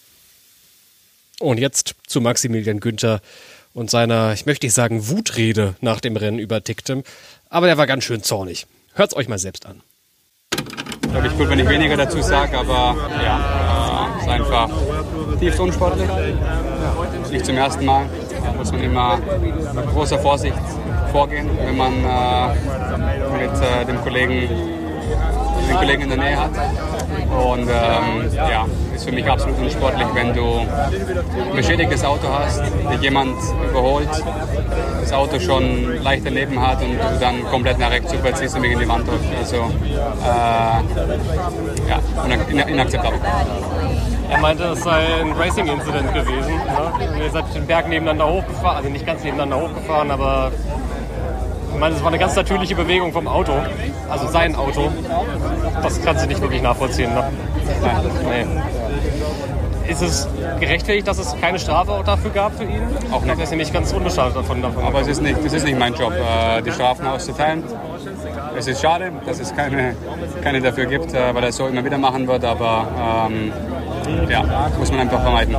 Und jetzt zu Maximilian Günther und seiner, ich möchte nicht sagen, Wutrede nach dem Rennen über Ticktum, aber der war ganz schön zornig. Hört's euch mal selbst an. Glaube ich gut, wenn ich weniger dazu sage, aber ja, äh, ist einfach tief unsportlich. Nicht zum ersten Mal. Da muss man immer mit großer Vorsicht vorgehen, wenn man äh, mit äh, dem Kollegen, den Kollegen in der Nähe hat. Und ähm, ja, ist für mich absolut unsportlich, wenn du ein beschädigtes Auto hast, dich jemand überholt, das Auto schon leicht daneben hat und du dann komplett nach rechts überziehst und gegen die Wand drückst. Also äh, ja, inakzeptabel. Er meinte, es sei ein Racing-Incident gewesen. Ne? Ihr seid den Berg nebeneinander hochgefahren, also nicht ganz nebeneinander hochgefahren, aber ich meine, es war eine ganz natürliche Bewegung vom Auto, also sein Auto. Das kannst du nicht wirklich nachvollziehen. Ne? Nein, nee. Ist es gerechtfertigt, dass es keine Strafe auch dafür gab für ihn? Auch nicht. Er ist ja nicht ganz unbeschadet davon. davon Aber es ist nicht, das ist nicht mein Job, die Strafen auszuteilen. Es ist schade, dass es keine, keine dafür gibt, weil er es so immer wieder machen wird, aber ähm, ja, muss man einfach vermeiden.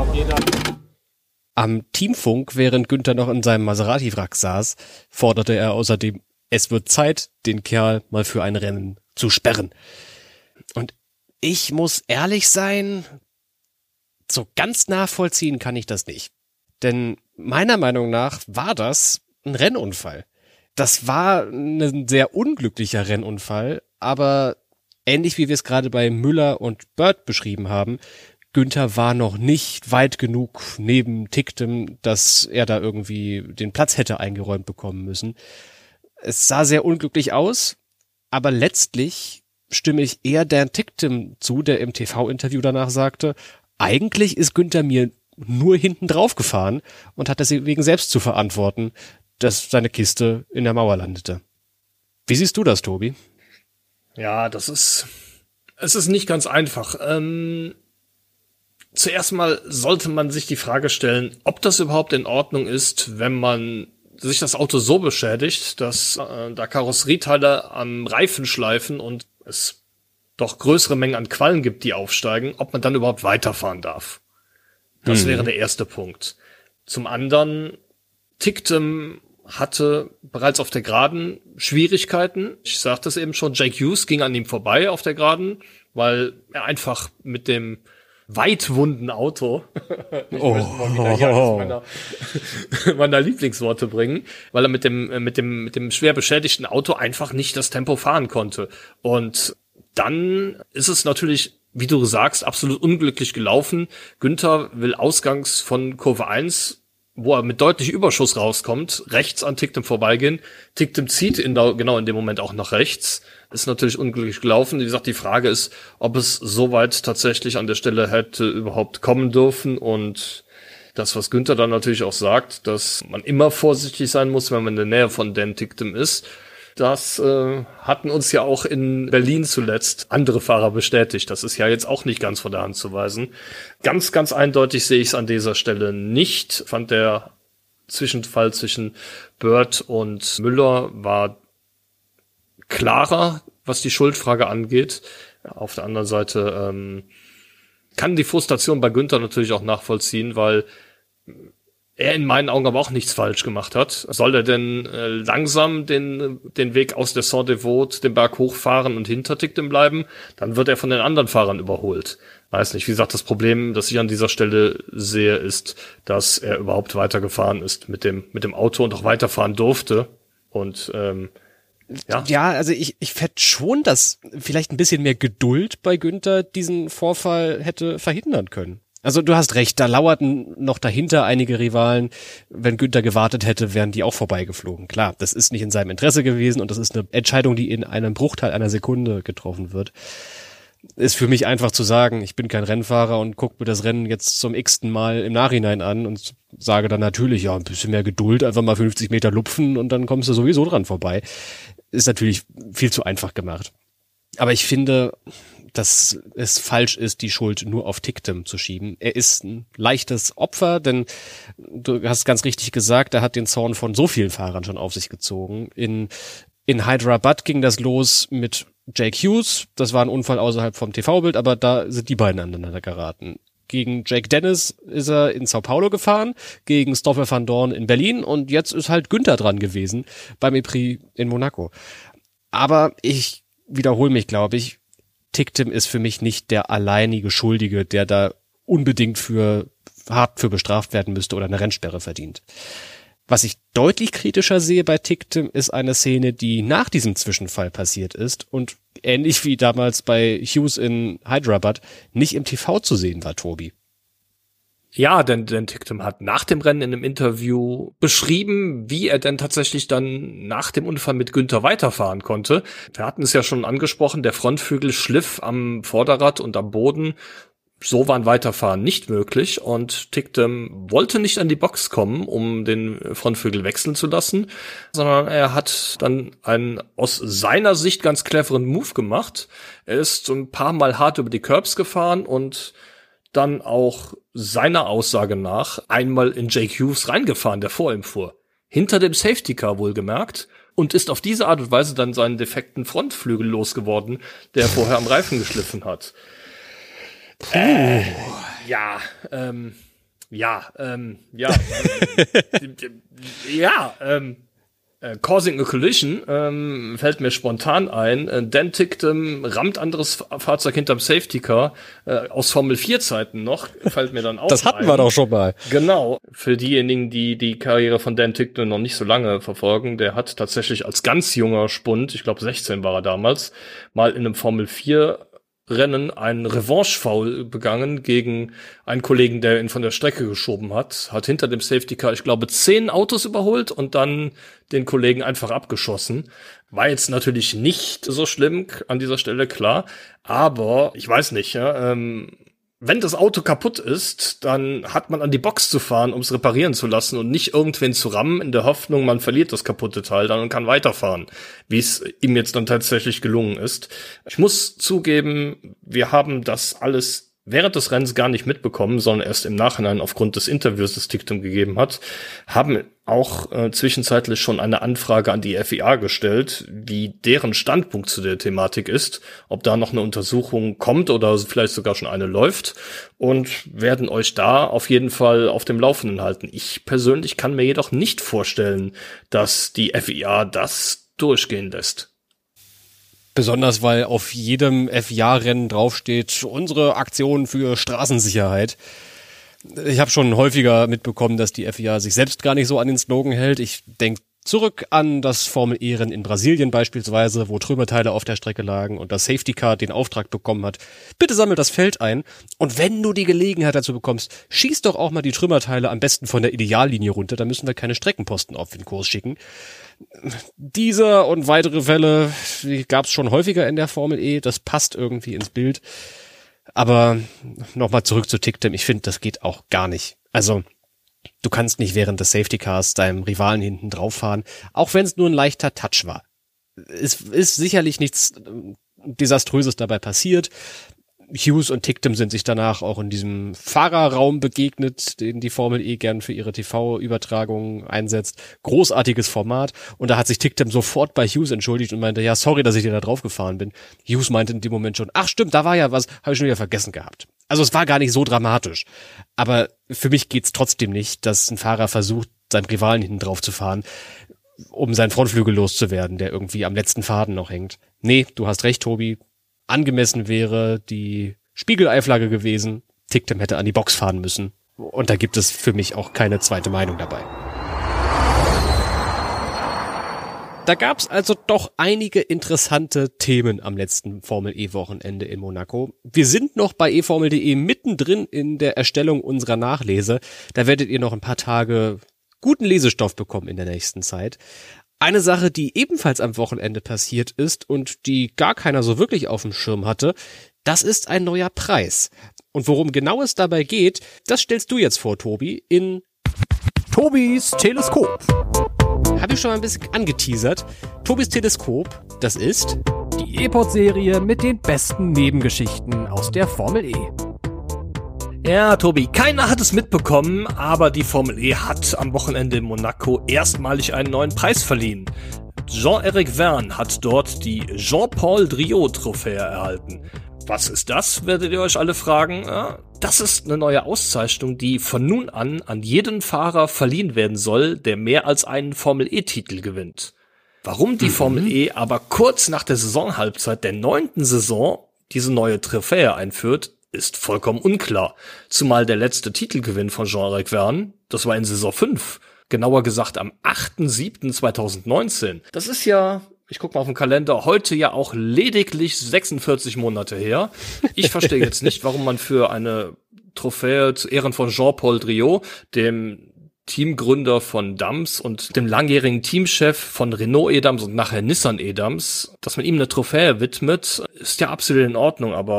Am Teamfunk, während Günther noch in seinem Maserati-Wrack saß, forderte er außerdem, es wird Zeit, den Kerl mal für ein Rennen zu sperren. Und ich muss ehrlich sein, so ganz nachvollziehen kann ich das nicht. Denn meiner Meinung nach war das ein Rennunfall. Das war ein sehr unglücklicher Rennunfall, aber ähnlich wie wir es gerade bei Müller und Bird beschrieben haben, Günther war noch nicht weit genug neben Tictum, dass er da irgendwie den Platz hätte eingeräumt bekommen müssen. Es sah sehr unglücklich aus, aber letztlich stimme ich eher Dan Tictum zu, der im T V-Interview danach sagte, eigentlich ist Günther mir nur hinten drauf gefahren und hat deswegen selbst zu verantworten, dass seine Kiste in der Mauer landete. Wie siehst du das, Tobi? Ja, das ist, es ist nicht ganz einfach. Ähm, zuerst mal sollte man sich die Frage stellen, ob das überhaupt in Ordnung ist, wenn man sich das Auto so beschädigt, dass äh, da Karosserieteile am Reifen schleifen und es doch größere Mengen an Quallen gibt, die aufsteigen, ob man dann überhaupt weiterfahren darf. Das mhm. wäre der erste Punkt. Zum anderen, Tictum hatte bereits auf der Geraden Schwierigkeiten. Ich sagte es eben schon, Jake Hughes ging an ihm vorbei auf der Geraden, weil er einfach mit dem weitwunden Auto, ich oh, möchte mal wieder hier oh. meiner, meiner Lieblingsworte bringen, weil er mit dem, mit dem, mit dem schwer beschädigten Auto einfach nicht das Tempo fahren konnte. Und dann ist es natürlich, wie du sagst, absolut unglücklich gelaufen. Günther will ausgangs von Kurve eins, wo er mit deutlich Überschuss rauskommt, rechts an Tictum vorbeigehen. Tictum zieht in da, genau in dem Moment auch nach rechts. Ist natürlich unglücklich gelaufen. Wie gesagt, die Frage ist, ob es so weit tatsächlich an der Stelle hätte überhaupt kommen dürfen. Und das, was Günther dann natürlich auch sagt, dass man immer vorsichtig sein muss, wenn man in der Nähe von Dan Tictum ist. Das äh, hatten uns ja auch in Berlin zuletzt andere Fahrer bestätigt. Das ist ja jetzt auch nicht ganz von der Hand zu weisen. Ganz, ganz eindeutig sehe ich es an dieser Stelle nicht. Fand der Zwischenfall zwischen Bird und Müller war klarer, was die Schuldfrage angeht. Auf der anderen Seite ähm, kann die Frustration bei Günther natürlich auch nachvollziehen, weil er in meinen Augen aber auch nichts falsch gemacht hat. Soll er denn äh, langsam den den Weg aus der Saint-Devote den Berg hochfahren und hinter Tictum bleiben, dann wird er von den anderen Fahrern überholt. Weiß nicht, wie gesagt, das Problem, das ich an dieser Stelle sehe, ist, dass er überhaupt weitergefahren ist mit dem mit dem Auto und auch weiterfahren durfte. Und ähm, ja. Ja, also ich ich fände schon, dass vielleicht ein bisschen mehr Geduld bei Günther diesen Vorfall hätte verhindern können. Also du hast recht, da lauerten noch dahinter einige Rivalen. Wenn Günther gewartet hätte, wären die auch vorbeigeflogen. Klar, das ist nicht in seinem Interesse gewesen und das ist eine Entscheidung, die in einem Bruchteil einer Sekunde getroffen wird. Ist für mich einfach zu sagen, ich bin kein Rennfahrer und gucke mir das Rennen jetzt zum x-ten Mal im Nachhinein an und sage dann natürlich, ja, ein bisschen mehr Geduld, einfach mal fünfzig Meter lupfen und dann kommst du sowieso dran vorbei. Ist natürlich viel zu einfach gemacht. Aber ich finde, dass es falsch ist, die Schuld nur auf Tictum zu schieben. Er ist ein leichtes Opfer, denn du hast ganz richtig gesagt, er hat den Zorn von so vielen Fahrern schon auf sich gezogen. In, in Hyderabad ging das los mit Jake Hughes. Das war ein Unfall außerhalb vom T V-Bild, aber da sind die beiden aneinander geraten. Gegen Jake Dennis ist er in Sao Paulo gefahren, gegen Stoffel van Dorn in Berlin und jetzt ist halt Günther dran gewesen beim E-Prix in Monaco. Aber ich wiederhole mich, glaube ich, Tictum ist für mich nicht der alleinige Schuldige, der da unbedingt für hart für bestraft werden müsste oder eine Rennsperre verdient. Was ich deutlich kritischer sehe bei Tictum, ist eine Szene, die nach diesem Zwischenfall passiert ist und ähnlich wie damals bei Hughes in Hyderabad nicht im T V zu sehen war, Tobi. Ja, denn, denn Tictum hat nach dem Rennen in einem Interview beschrieben, wie er denn tatsächlich dann nach dem Unfall mit Günther weiterfahren konnte. Wir hatten es ja schon angesprochen, der Frontflügel schliff am Vorderrad und am Boden. so war ein Weiterfahren nicht möglich und Tictum wollte nicht an die Box kommen, um den Frontflügel wechseln zu lassen, sondern er hat dann einen aus seiner Sicht ganz cleveren Move gemacht. Er ist ein paar Mal hart über die Curbs gefahren und dann auch seiner Aussage nach einmal in Jake Hughes reingefahren, der vor ihm fuhr. Hinter dem Safety Car wohlgemerkt. Und ist auf diese Art und Weise dann seinen defekten Frontflügel losgeworden, der vorher am Reifen geschliffen hat. Äh, ja, ähm, ja, ähm, ja, äh, ja, ähm, äh, Causing a Collision ähm, fällt mir spontan ein. Äh, Dan Tictum rammt anderes Fahrzeug hinterm Safety Car äh, aus Formel vier Zeiten noch, fällt mir dann auch Das hatten ein. wir doch schon mal. Genau. Für diejenigen, die die Karriere von Dan Tictum noch nicht so lange verfolgen, der hat tatsächlich als ganz junger Spund, ich glaube sechzehn war er damals, mal in einem Formel vier Rennen einen Revanche-Foul begangen gegen einen Kollegen, der ihn von der Strecke geschoben hat, hat hinter dem Safety Car, ich glaube, zehn Autos überholt und dann den Kollegen einfach abgeschossen. War jetzt natürlich nicht so schlimm an dieser Stelle, klar, aber ich weiß nicht, ja, ähm, wenn das Auto kaputt ist, dann hat man an die Box zu fahren, um es reparieren zu lassen und nicht irgendwen zu rammen, in der Hoffnung, man verliert das kaputte Teil dann und kann weiterfahren, wie es ihm jetzt dann tatsächlich gelungen ist. Ich muss zugeben, wir haben das alles während des Rennens gar nicht mitbekommen, sondern erst im Nachhinein aufgrund des Interviews, das Tictum gegeben hat, haben auch äh, zwischenzeitlich schon eine Anfrage an die F I A gestellt, wie deren Standpunkt zu der Thematik ist, ob da noch eine Untersuchung kommt oder vielleicht sogar schon eine läuft, und werden euch da auf jeden Fall auf dem Laufenden halten. Ich persönlich kann mir jedoch nicht vorstellen, dass die F I A das durchgehen lässt. Besonders, weil auf jedem F I A-Rennen draufsteht, unsere Aktion für Straßensicherheit. Ich habe schon häufiger mitbekommen, dass die F I A sich selbst gar nicht so an den Slogan hält. Ich denke zurück an das Formel-E-Rennen in Brasilien beispielsweise, wo Trümmerteile auf der Strecke lagen und das Safety Car den Auftrag bekommen hat, bitte sammel das Feld ein und wenn du die Gelegenheit dazu bekommst, schieß doch auch mal die Trümmerteile am besten von der Ideallinie runter, da müssen wir keine Streckenposten auf den Kurs schicken. Dieser und weitere Fälle gab es schon häufiger in der Formel E, das passt irgendwie ins Bild. Aber nochmal zurück zu Tictum, ich finde, das geht auch gar nicht. Also, du kannst nicht während des Safety Cars deinem Rivalen hinten drauf fahren, auch wenn es nur ein leichter Touch war. Es ist sicherlich nichts Desaströses dabei passiert. Hughes und Tictum sind sich danach auch in diesem Fahrerraum begegnet, den die Formel E gern für ihre T V-Übertragungen einsetzt. Großartiges Format. Und da hat sich Tictum sofort bei Hughes entschuldigt und meinte, ja, sorry, dass ich dir da drauf gefahren bin. Hughes meinte in dem Moment schon, ach stimmt, da war ja was, habe ich schon wieder vergessen gehabt. Also es war gar nicht so dramatisch. Aber für mich geht's trotzdem nicht, dass ein Fahrer versucht, seinem Rivalen hinten drauf zu fahren, um seinen Frontflügel loszuwerden, der irgendwie am letzten Faden noch hängt. Nee, du hast recht, Tobi. Angemessen wäre die Spiegeleiflagge gewesen. Tictum hätte an die Box fahren müssen. Und da gibt es für mich auch keine zweite Meinung dabei. Da gab es also doch einige interessante Themen am letzten Formel-E-Wochenende in Monaco. Wir sind noch bei e formel punkt de mittendrin in der Erstellung unserer Nachlese. Da werdet ihr noch ein paar Tage guten Lesestoff bekommen in der nächsten Zeit. Eine Sache, die ebenfalls am Wochenende passiert ist und die gar keiner so wirklich auf dem Schirm hatte, das ist ein neuer Preis. Und worum genau es dabei geht, das stellst du jetzt vor, Tobi, in Tobis Teleskop. Habe ich schon mal ein bisschen angeteasert. Tobis Teleskop, das ist die E-Pod-Serie mit den besten Nebengeschichten aus der Formel E. Ja, Tobi, keiner hat es mitbekommen, aber die Formel E hat am Wochenende in Monaco erstmalig einen neuen Preis verliehen. Jean-Eric Vergne hat dort die Jean-Paul Driot-Trophäe erhalten. Was ist das, werdet ihr euch alle fragen? Ja, das ist eine neue Auszeichnung, die von nun an an jeden Fahrer verliehen werden soll, der mehr als einen Formel-E-Titel gewinnt. Warum die mhm. Formel E aber kurz nach der Saisonhalbzeit der neunten Saison diese neue Trophäe einführt, ist vollkommen unklar. Zumal der letzte Titelgewinn von Jean-Eric Vergne, das war in Saison fünf, genauer gesagt am achter siebter zweitausendneunzehn. Das ist ja, ich guck mal auf den Kalender, heute ja auch lediglich sechsundvierzig Monate her. Ich verstehe jetzt nicht, warum man für eine Trophäe zu Ehren von Jean-Paul Driot, dem Teamgründer von Dams und dem langjährigen Teamchef von Renault Edams und nachher Nissan Edams, dass man ihm eine Trophäe widmet, ist ja absolut in Ordnung, aber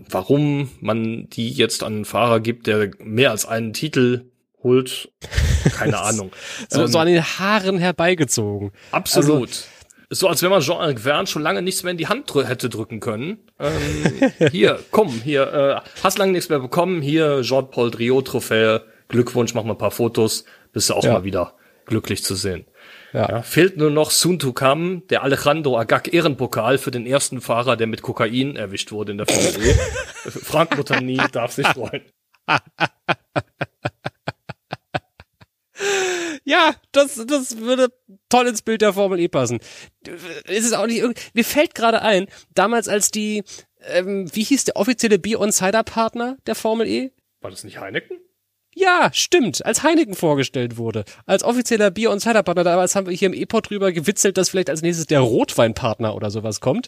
warum man die jetzt an einen Fahrer gibt, der mehr als einen Titel holt, keine Ahnung. so, ähm, so an den Haaren herbeigezogen. Absolut. Also, so als wenn man Jean-Éric Vergne schon lange nichts mehr in die Hand drü- hätte drücken können. Ähm, hier, komm, hier, äh, hast lange nichts mehr bekommen, hier Jean-Paul Driot-Trophäe, Glückwunsch, mach mal ein paar Fotos, bist du auch ja. mal wieder glücklich zu sehen. Ja. Ja, fehlt nur noch Soon to come, der Alejandro Agag Ehrenpokal für den ersten Fahrer, der mit Kokain erwischt wurde in der Formel E. Frank Montagny darf sich freuen. Ja, das, das würde toll ins Bild der Formel E passen. Ist es auch nicht irgendwie, mir fällt gerade ein, damals als die, ähm, wie hieß der offizielle Bier-on-Cider-Partner der Formel E? War das nicht Heineken? Ja, stimmt, als Heineken vorgestellt wurde. Als offizieller Bier-on-Cider-Partner, damals haben wir hier im E-Pod drüber gewitzelt, dass vielleicht als nächstes der Rotweinpartner oder sowas kommt.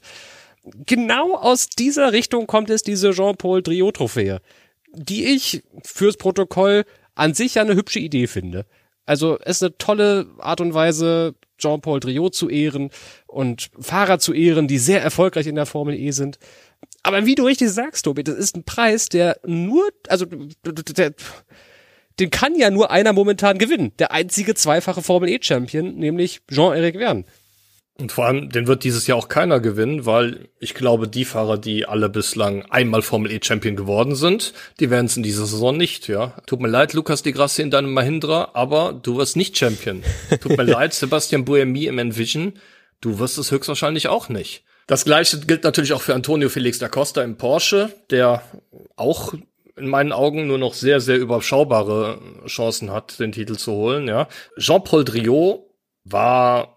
Genau aus dieser Richtung kommt es diese Jean-Paul Driot-Trophäe, die ich fürs Protokoll an sich ja eine hübsche Idee finde. Also es ist eine tolle Art und Weise, Jean-Paul Driot zu ehren und Fahrer zu ehren, die sehr erfolgreich in der Formel E sind. Aber wie du richtig sagst, Tobi, das ist ein Preis, der nur, also der, den kann ja nur einer momentan gewinnen. Der einzige zweifache Formel E-Champion, nämlich Jean-Éric Vergne. Und vor allem, den wird dieses Jahr auch keiner gewinnen, weil ich glaube, die Fahrer, die alle bislang einmal Formel E-Champion geworden sind, die werden es in dieser Saison nicht, ja. Tut mir leid, Lucas Di Grassi in deinem Mahindra, aber du wirst nicht Champion. Tut mir leid, Sebastian Buemi im Envision, du wirst es höchstwahrscheinlich auch nicht. Das Gleiche gilt natürlich auch für Antonio Felix da Costa im Porsche, der auch in meinen Augen nur noch sehr, sehr überschaubare Chancen hat, den Titel zu holen, ja. Jean-Paul Driot war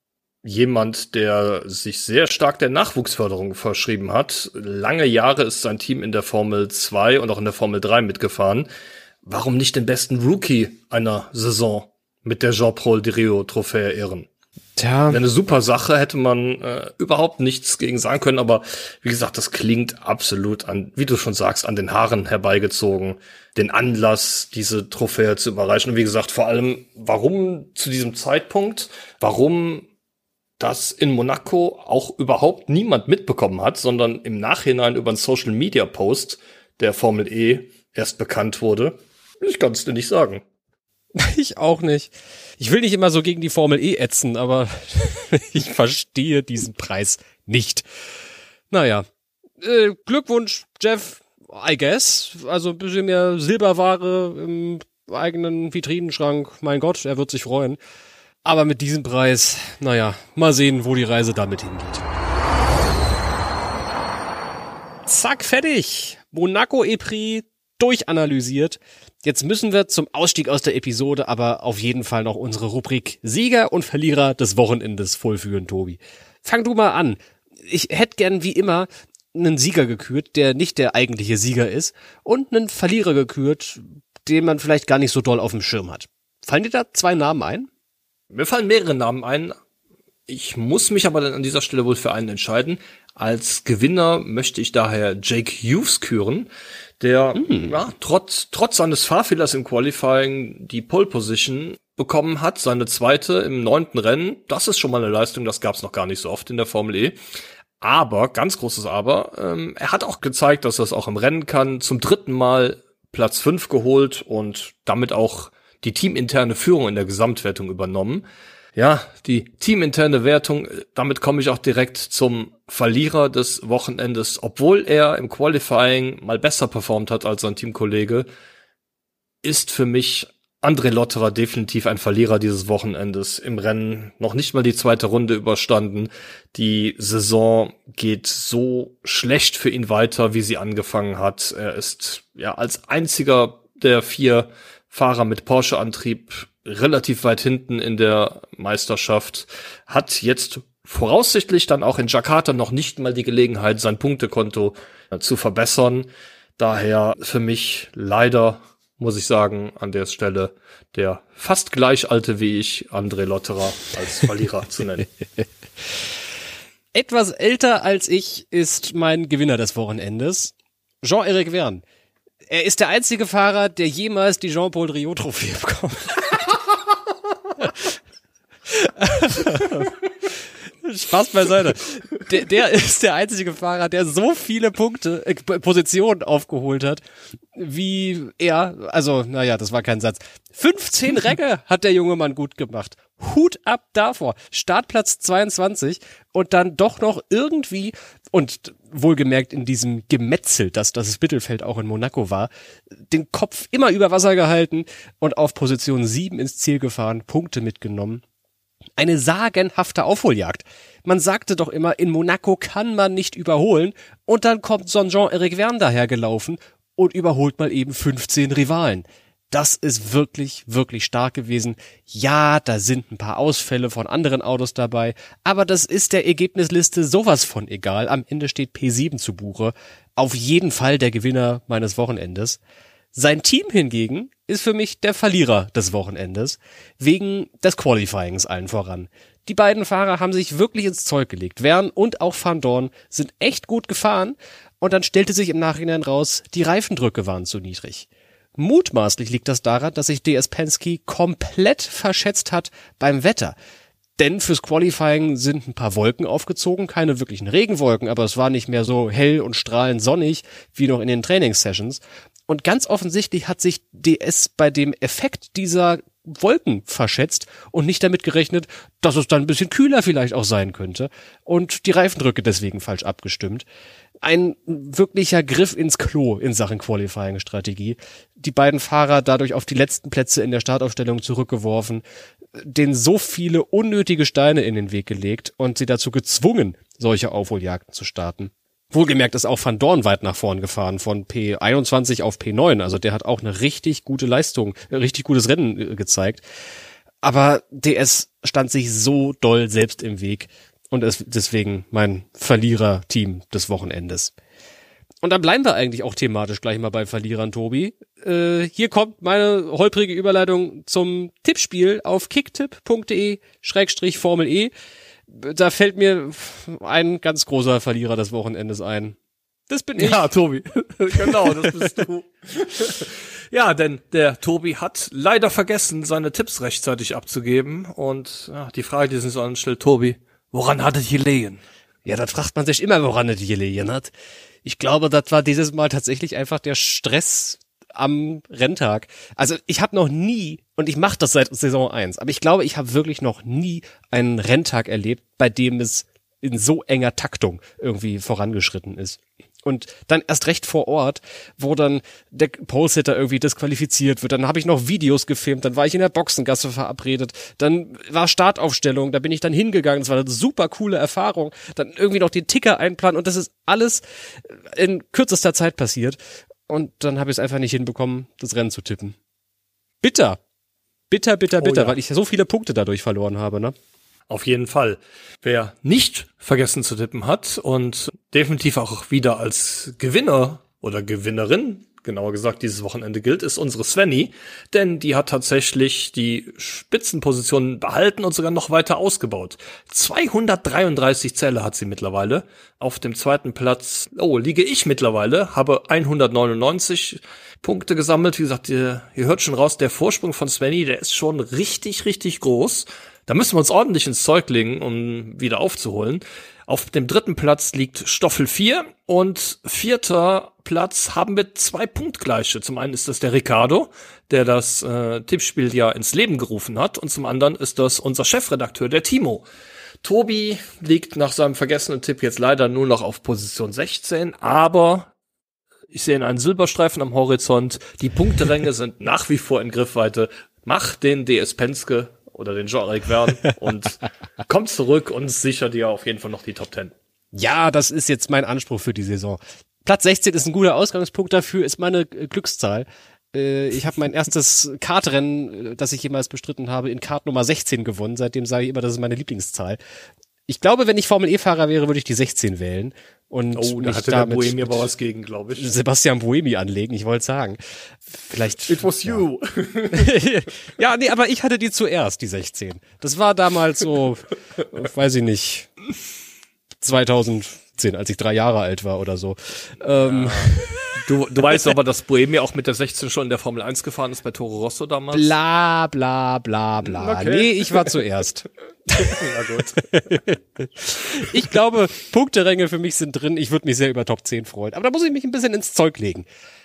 jemand, der sich sehr stark der Nachwuchsförderung verschrieben hat. Lange Jahre ist sein Team in der Formel zwei und auch in der Formel drei mitgefahren. Warum nicht den besten Rookie einer Saison mit der Jean-Paul Driot-Trophäe ehren? Tja. Eine super Sache, hätte man äh, überhaupt nichts gegen sagen können, aber wie gesagt, das klingt absolut an, wie du schon sagst, an den Haaren herbeigezogen, den Anlass, diese Trophäe zu überreichen. Und wie gesagt, vor allem, warum zu diesem Zeitpunkt, warum das in Monaco auch überhaupt niemand mitbekommen hat, sondern im Nachhinein über einen Social-Media-Post der Formel E erst bekannt wurde. Ich kann es dir nicht sagen. Ich auch nicht. Ich will nicht immer so gegen die Formel E ätzen, aber ich verstehe diesen Preis nicht. Naja, äh, Glückwunsch, Jeff, I guess. Also ein bisschen mehr Silberware im eigenen Vitrinenschrank. Mein Gott, er wird sich freuen. Aber mit diesem Preis, naja, mal sehen, wo die Reise damit hingeht. Zack, fertig. Monaco E-Prix durchanalysiert. Jetzt müssen wir zum Ausstieg aus der Episode aber auf jeden Fall noch unsere Rubrik Sieger und Verlierer des Wochenendes vollführen, Tobi. Fang du mal an. Ich hätte gern wie immer einen Sieger gekürt, der nicht der eigentliche Sieger ist, und einen Verlierer gekürt, den man vielleicht gar nicht so doll auf dem Schirm hat. Fallen dir da zwei Namen ein? Mir fallen mehrere Namen ein. Ich muss mich aber dann an dieser Stelle wohl für einen entscheiden. Als Gewinner möchte ich daher Jake Hughes küren, der mm. ja, trotz trotz seines Fahrfehlers im Qualifying die Pole Position bekommen hat, seine zweite im neunten Rennen. Das ist schon mal eine Leistung, das gab es noch gar nicht so oft in der Formel E. Aber, ganz großes Aber, ähm, er hat auch gezeigt, dass er es auch im Rennen kann. Zum dritten Mal Platz fünf geholt und damit auch die teaminterne Führung in der Gesamtwertung übernommen. Ja, die teaminterne Wertung, damit komme ich auch direkt zum Verlierer des Wochenendes. Obwohl er im Qualifying mal besser performt hat als sein Teamkollege, ist für mich André Lotterer definitiv ein Verlierer dieses Wochenendes. Im Rennen noch nicht mal die zweite Runde überstanden. Die Saison geht so schlecht für ihn weiter, wie sie angefangen hat. Er ist ja als einziger der vier Fahrer mit Porsche-Antrieb relativ weit hinten in der Meisterschaft, hat jetzt voraussichtlich dann auch in Jakarta noch nicht mal die Gelegenheit, sein Punktekonto zu verbessern. Daher für mich leider, muss ich sagen, an der Stelle der fast gleich alte wie ich, André Lotterer, als Verlierer zu nennen. Etwas älter als ich ist mein Gewinner des Wochenendes, Jean-Éric Vergne. Er ist der einzige Fahrer, der jemals die Jean-Paul Driot-Trophäe bekommt. Spaß beiseite. der, der ist der einzige Fahrer, der so viele Punkte, äh, Positionen aufgeholt hat, wie er, also, naja, das war kein Satz. fünfzehn Ränge hat der junge Mann gut gemacht. Hut ab davor. Startplatz zweiundzwanzig und dann doch noch irgendwie, und wohlgemerkt in diesem Gemetzel, dass das Mittelfeld auch in Monaco war, den Kopf immer über Wasser gehalten und auf Position sieben ins Ziel gefahren, Punkte mitgenommen. Eine sagenhafte Aufholjagd. Man sagte doch immer, in Monaco kann man nicht überholen und dann kommt so ein Jean-Eric Verne dahergelaufen und überholt mal eben fünfzehn Rivalen. Das ist wirklich, wirklich stark gewesen. Ja, da sind ein paar Ausfälle von anderen Autos dabei, aber das ist der Ergebnisliste sowas von egal. Am Ende steht P sieben zu Buche. Auf jeden Fall der Gewinner meines Wochenendes. Sein Team hingegen ist für mich der Verlierer des Wochenendes, wegen des Qualifyings allen voran. Die beiden Fahrer haben sich wirklich ins Zeug gelegt. Verne und auch Van Dorn sind echt gut gefahren und dann stellte sich im Nachhinein raus, die Reifendrücke waren zu niedrig. Mutmaßlich liegt das daran, dass sich D S Penske komplett verschätzt hat beim Wetter. Denn fürs Qualifying sind ein paar Wolken aufgezogen, keine wirklichen Regenwolken, aber es war nicht mehr so hell und strahlend sonnig wie noch in den Trainingssessions. Und ganz offensichtlich hat sich D S bei dem Effekt dieser Wolken verschätzt und nicht damit gerechnet, dass es dann ein bisschen kühler vielleicht auch sein könnte und die Reifendrücke deswegen falsch abgestimmt. Ein wirklicher Griff ins Klo in Sachen Qualifying-Strategie. Die beiden Fahrer dadurch auf die letzten Plätze in der Startaufstellung zurückgeworfen, denen so viele unnötige Steine in den Weg gelegt und sie dazu gezwungen, solche Aufholjagden zu starten. Wohlgemerkt ist auch Van Dorn weit nach vorn gefahren, von P einundzwanzig auf P neun. Also der hat auch eine richtig gute Leistung, richtig gutes Rennen äh, gezeigt. Aber D S stand sich so doll selbst im Weg und ist deswegen mein Verlierer-Team des Wochenendes. Und dann bleiben wir eigentlich auch thematisch gleich mal bei Verlierern, Tobi. Äh, hier kommt meine holprige Überleitung zum Tippspiel auf kicktipp.de Schrägstrich Formel E. Da fällt mir ein ganz großer Verlierer des Wochenendes ein. Das bin ich. Ja, Tobi. Genau, das bist du. Ja, denn der Tobi hat leider vergessen, seine Tipps rechtzeitig abzugeben. Und ja, die Frage, die sich so anstellt, Tobi, woran hat es gelegen? Ja, das fragt man sich immer, woran es gelegen hat. Ich glaube, das war dieses Mal tatsächlich einfach der Stress am Renntag. Also ich habe noch nie, und ich mache das seit Saison eins, aber ich glaube, ich habe wirklich noch nie einen Renntag erlebt, bei dem es in so enger Taktung irgendwie vorangeschritten ist. Und dann erst recht vor Ort, wo dann der Pole-Sitter irgendwie disqualifiziert wird. Dann habe ich noch Videos gefilmt, dann war ich in der Boxengasse verabredet, dann war Startaufstellung, da bin ich dann hingegangen, das war eine super coole Erfahrung. Dann irgendwie noch den Ticker einplanen und das ist alles in kürzester Zeit passiert. Und dann habe ich es einfach nicht hinbekommen, das Rennen zu tippen. Bitter. Bitter, bitter, bitter, oh ja. Weil ich so viele Punkte dadurch verloren habe, ne? Auf jeden Fall. Wer nicht vergessen zu tippen hat und definitiv auch wieder als Gewinner oder Gewinnerin, genauer gesagt, dieses Wochenende gilt, ist unsere Svenny, denn die hat tatsächlich die Spitzenposition behalten und sogar noch weiter ausgebaut. zweihundertdreiunddreißig Zähle hat sie mittlerweile. Auf dem zweiten Platz, oh, liege ich mittlerweile, habe hundertneunundneunzig Punkte gesammelt. Wie gesagt, ihr, ihr hört schon raus, der Vorsprung von Svenny, der ist schon richtig, richtig groß. Da müssen wir uns ordentlich ins Zeug legen, um wieder aufzuholen. Auf dem dritten Platz liegt Stoffel vier und vierter Platz haben wir zwei Punktgleiche. Zum einen ist das der Ricardo, der das äh, Tippspiel ja ins Leben gerufen hat, und zum anderen ist das unser Chefredakteur, der Timo. Tobi liegt nach seinem vergessenen Tipp jetzt leider nur noch auf Position sechzehn, aber ich sehe einen Silberstreifen am Horizont. Die Punkteränge sind nach wie vor in Griffweite. Mach den D S Penske oder den Jean-Eric Verne und komm zurück und sicher dir auf jeden Fall noch die Top Ten. Ja, das ist jetzt mein Anspruch für die Saison. Platz sechzehn ist ein guter Ausgangspunkt dafür, ist meine Glückszahl. Ich habe mein erstes Kartrennen, das ich jemals bestritten habe, in Kart Nummer sechzehn gewonnen. Seitdem sage ich immer, das ist meine Lieblingszahl. Ich glaube, wenn ich Formel-E-Fahrer wäre, würde ich die sechzehn wählen. Und oh, da hatte der Buemi aber was gegen, glaube ich. Sebastian Buemi anlegen, ich wollte sagen. Vielleicht. It was ja. you. Ja, nee, aber ich hatte die zuerst, die sechzehn. Das war damals so, weiß ich nicht, zweitausendzehn, als ich drei Jahre alt war oder so. Ähm, ja. Du, du weißt aber, dass Buemi auch mit der sechzehn schon in der Formel eins gefahren ist bei Toro Rosso damals? Bla, bla, bla, bla. Okay. Nee, ich war zuerst. Na gut. Ich glaube, Punkteränge für mich sind drin. Ich würde mich sehr über Top zehn freuen. Aber da muss ich mich ein bisschen ins Zeug legen.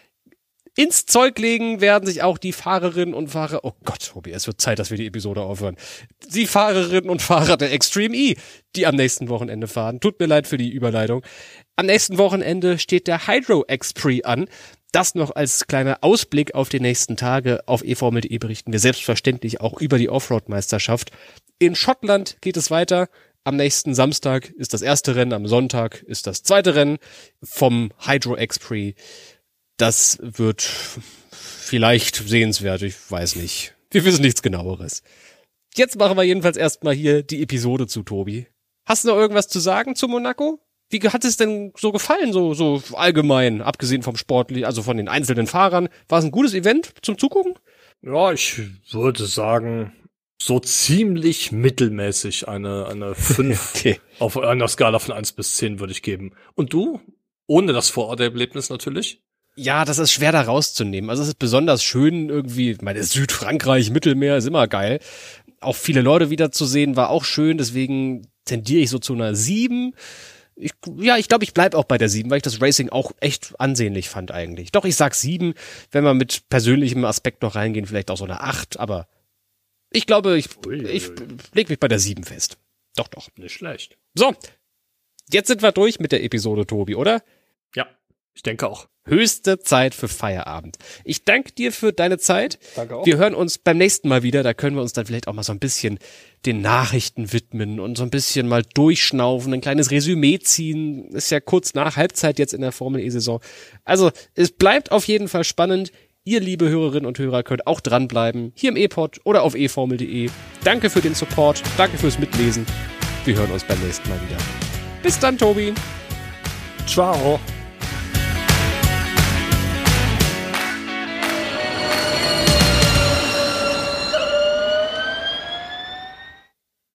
Ins Zeug legen werden sich auch die Fahrerinnen und Fahrer, oh Gott, Tobi, es wird Zeit, dass wir die Episode aufhören. Die Fahrerinnen und Fahrer der Extreme E, die am nächsten Wochenende fahren. Tut mir leid für die Überleitung. Am nächsten Wochenende steht der Hydro X-Prix an. Das noch als kleiner Ausblick auf die nächsten Tage. Auf e formel punkt de berichten wir selbstverständlich auch über die Offroad-Meisterschaft. In Schottland geht es weiter. Am nächsten Samstag ist das erste Rennen, am Sonntag ist das zweite Rennen vom Hydro X-Prix. Das wird vielleicht sehenswert, ich weiß nicht. Wir wissen nichts Genaueres. Jetzt machen wir jedenfalls erstmal hier die Episode zu, Tobi. Hast du noch irgendwas zu sagen zu Monaco? Wie hat es denn so gefallen, so so allgemein, abgesehen vom Sportlichen, also von den einzelnen Fahrern? War es ein gutes Event zum Zugucken? Ja, ich würde sagen, so ziemlich mittelmäßig. Eine, eine fünf okay. Auf einer Skala von eins bis zehn würde ich geben. Und du? Ohne das Vororterlebnis natürlich? Ja, das ist schwer da rauszunehmen. Also es ist besonders schön irgendwie, ich meine, Südfrankreich, Mittelmeer ist immer geil. Auch viele Leute wiederzusehen war auch schön, deswegen tendiere ich so zu einer sieben. Ich, ja, ich glaube, ich bleib auch bei der sieben, weil ich das Racing auch echt ansehnlich fand eigentlich. Doch, ich sag sieben, wenn wir mit persönlichem Aspekt noch reingehen, vielleicht auch so eine acht, aber ich glaube, ich, ich leg mich bei der sieben fest. Doch, doch. Nicht schlecht. So, jetzt sind wir durch mit der Episode, Tobi, oder? Ja, ich denke auch. Höchste Zeit für Feierabend. Ich danke dir für deine Zeit. Danke auch. Wir hören uns beim nächsten Mal wieder. Da können wir uns dann vielleicht auch mal so ein bisschen den Nachrichten widmen und so ein bisschen mal durchschnaufen, ein kleines Resümee ziehen. Ist ja kurz nach Halbzeit jetzt in der Formel-E-Saison. Also es bleibt auf jeden Fall spannend. Ihr, liebe Hörerinnen und Hörer, könnt auch dranbleiben. Hier im E-Pod oder auf e formel punkt de. Danke für den Support. Danke fürs Mitlesen. Wir hören uns beim nächsten Mal wieder. Bis dann, Tobi. Ciao.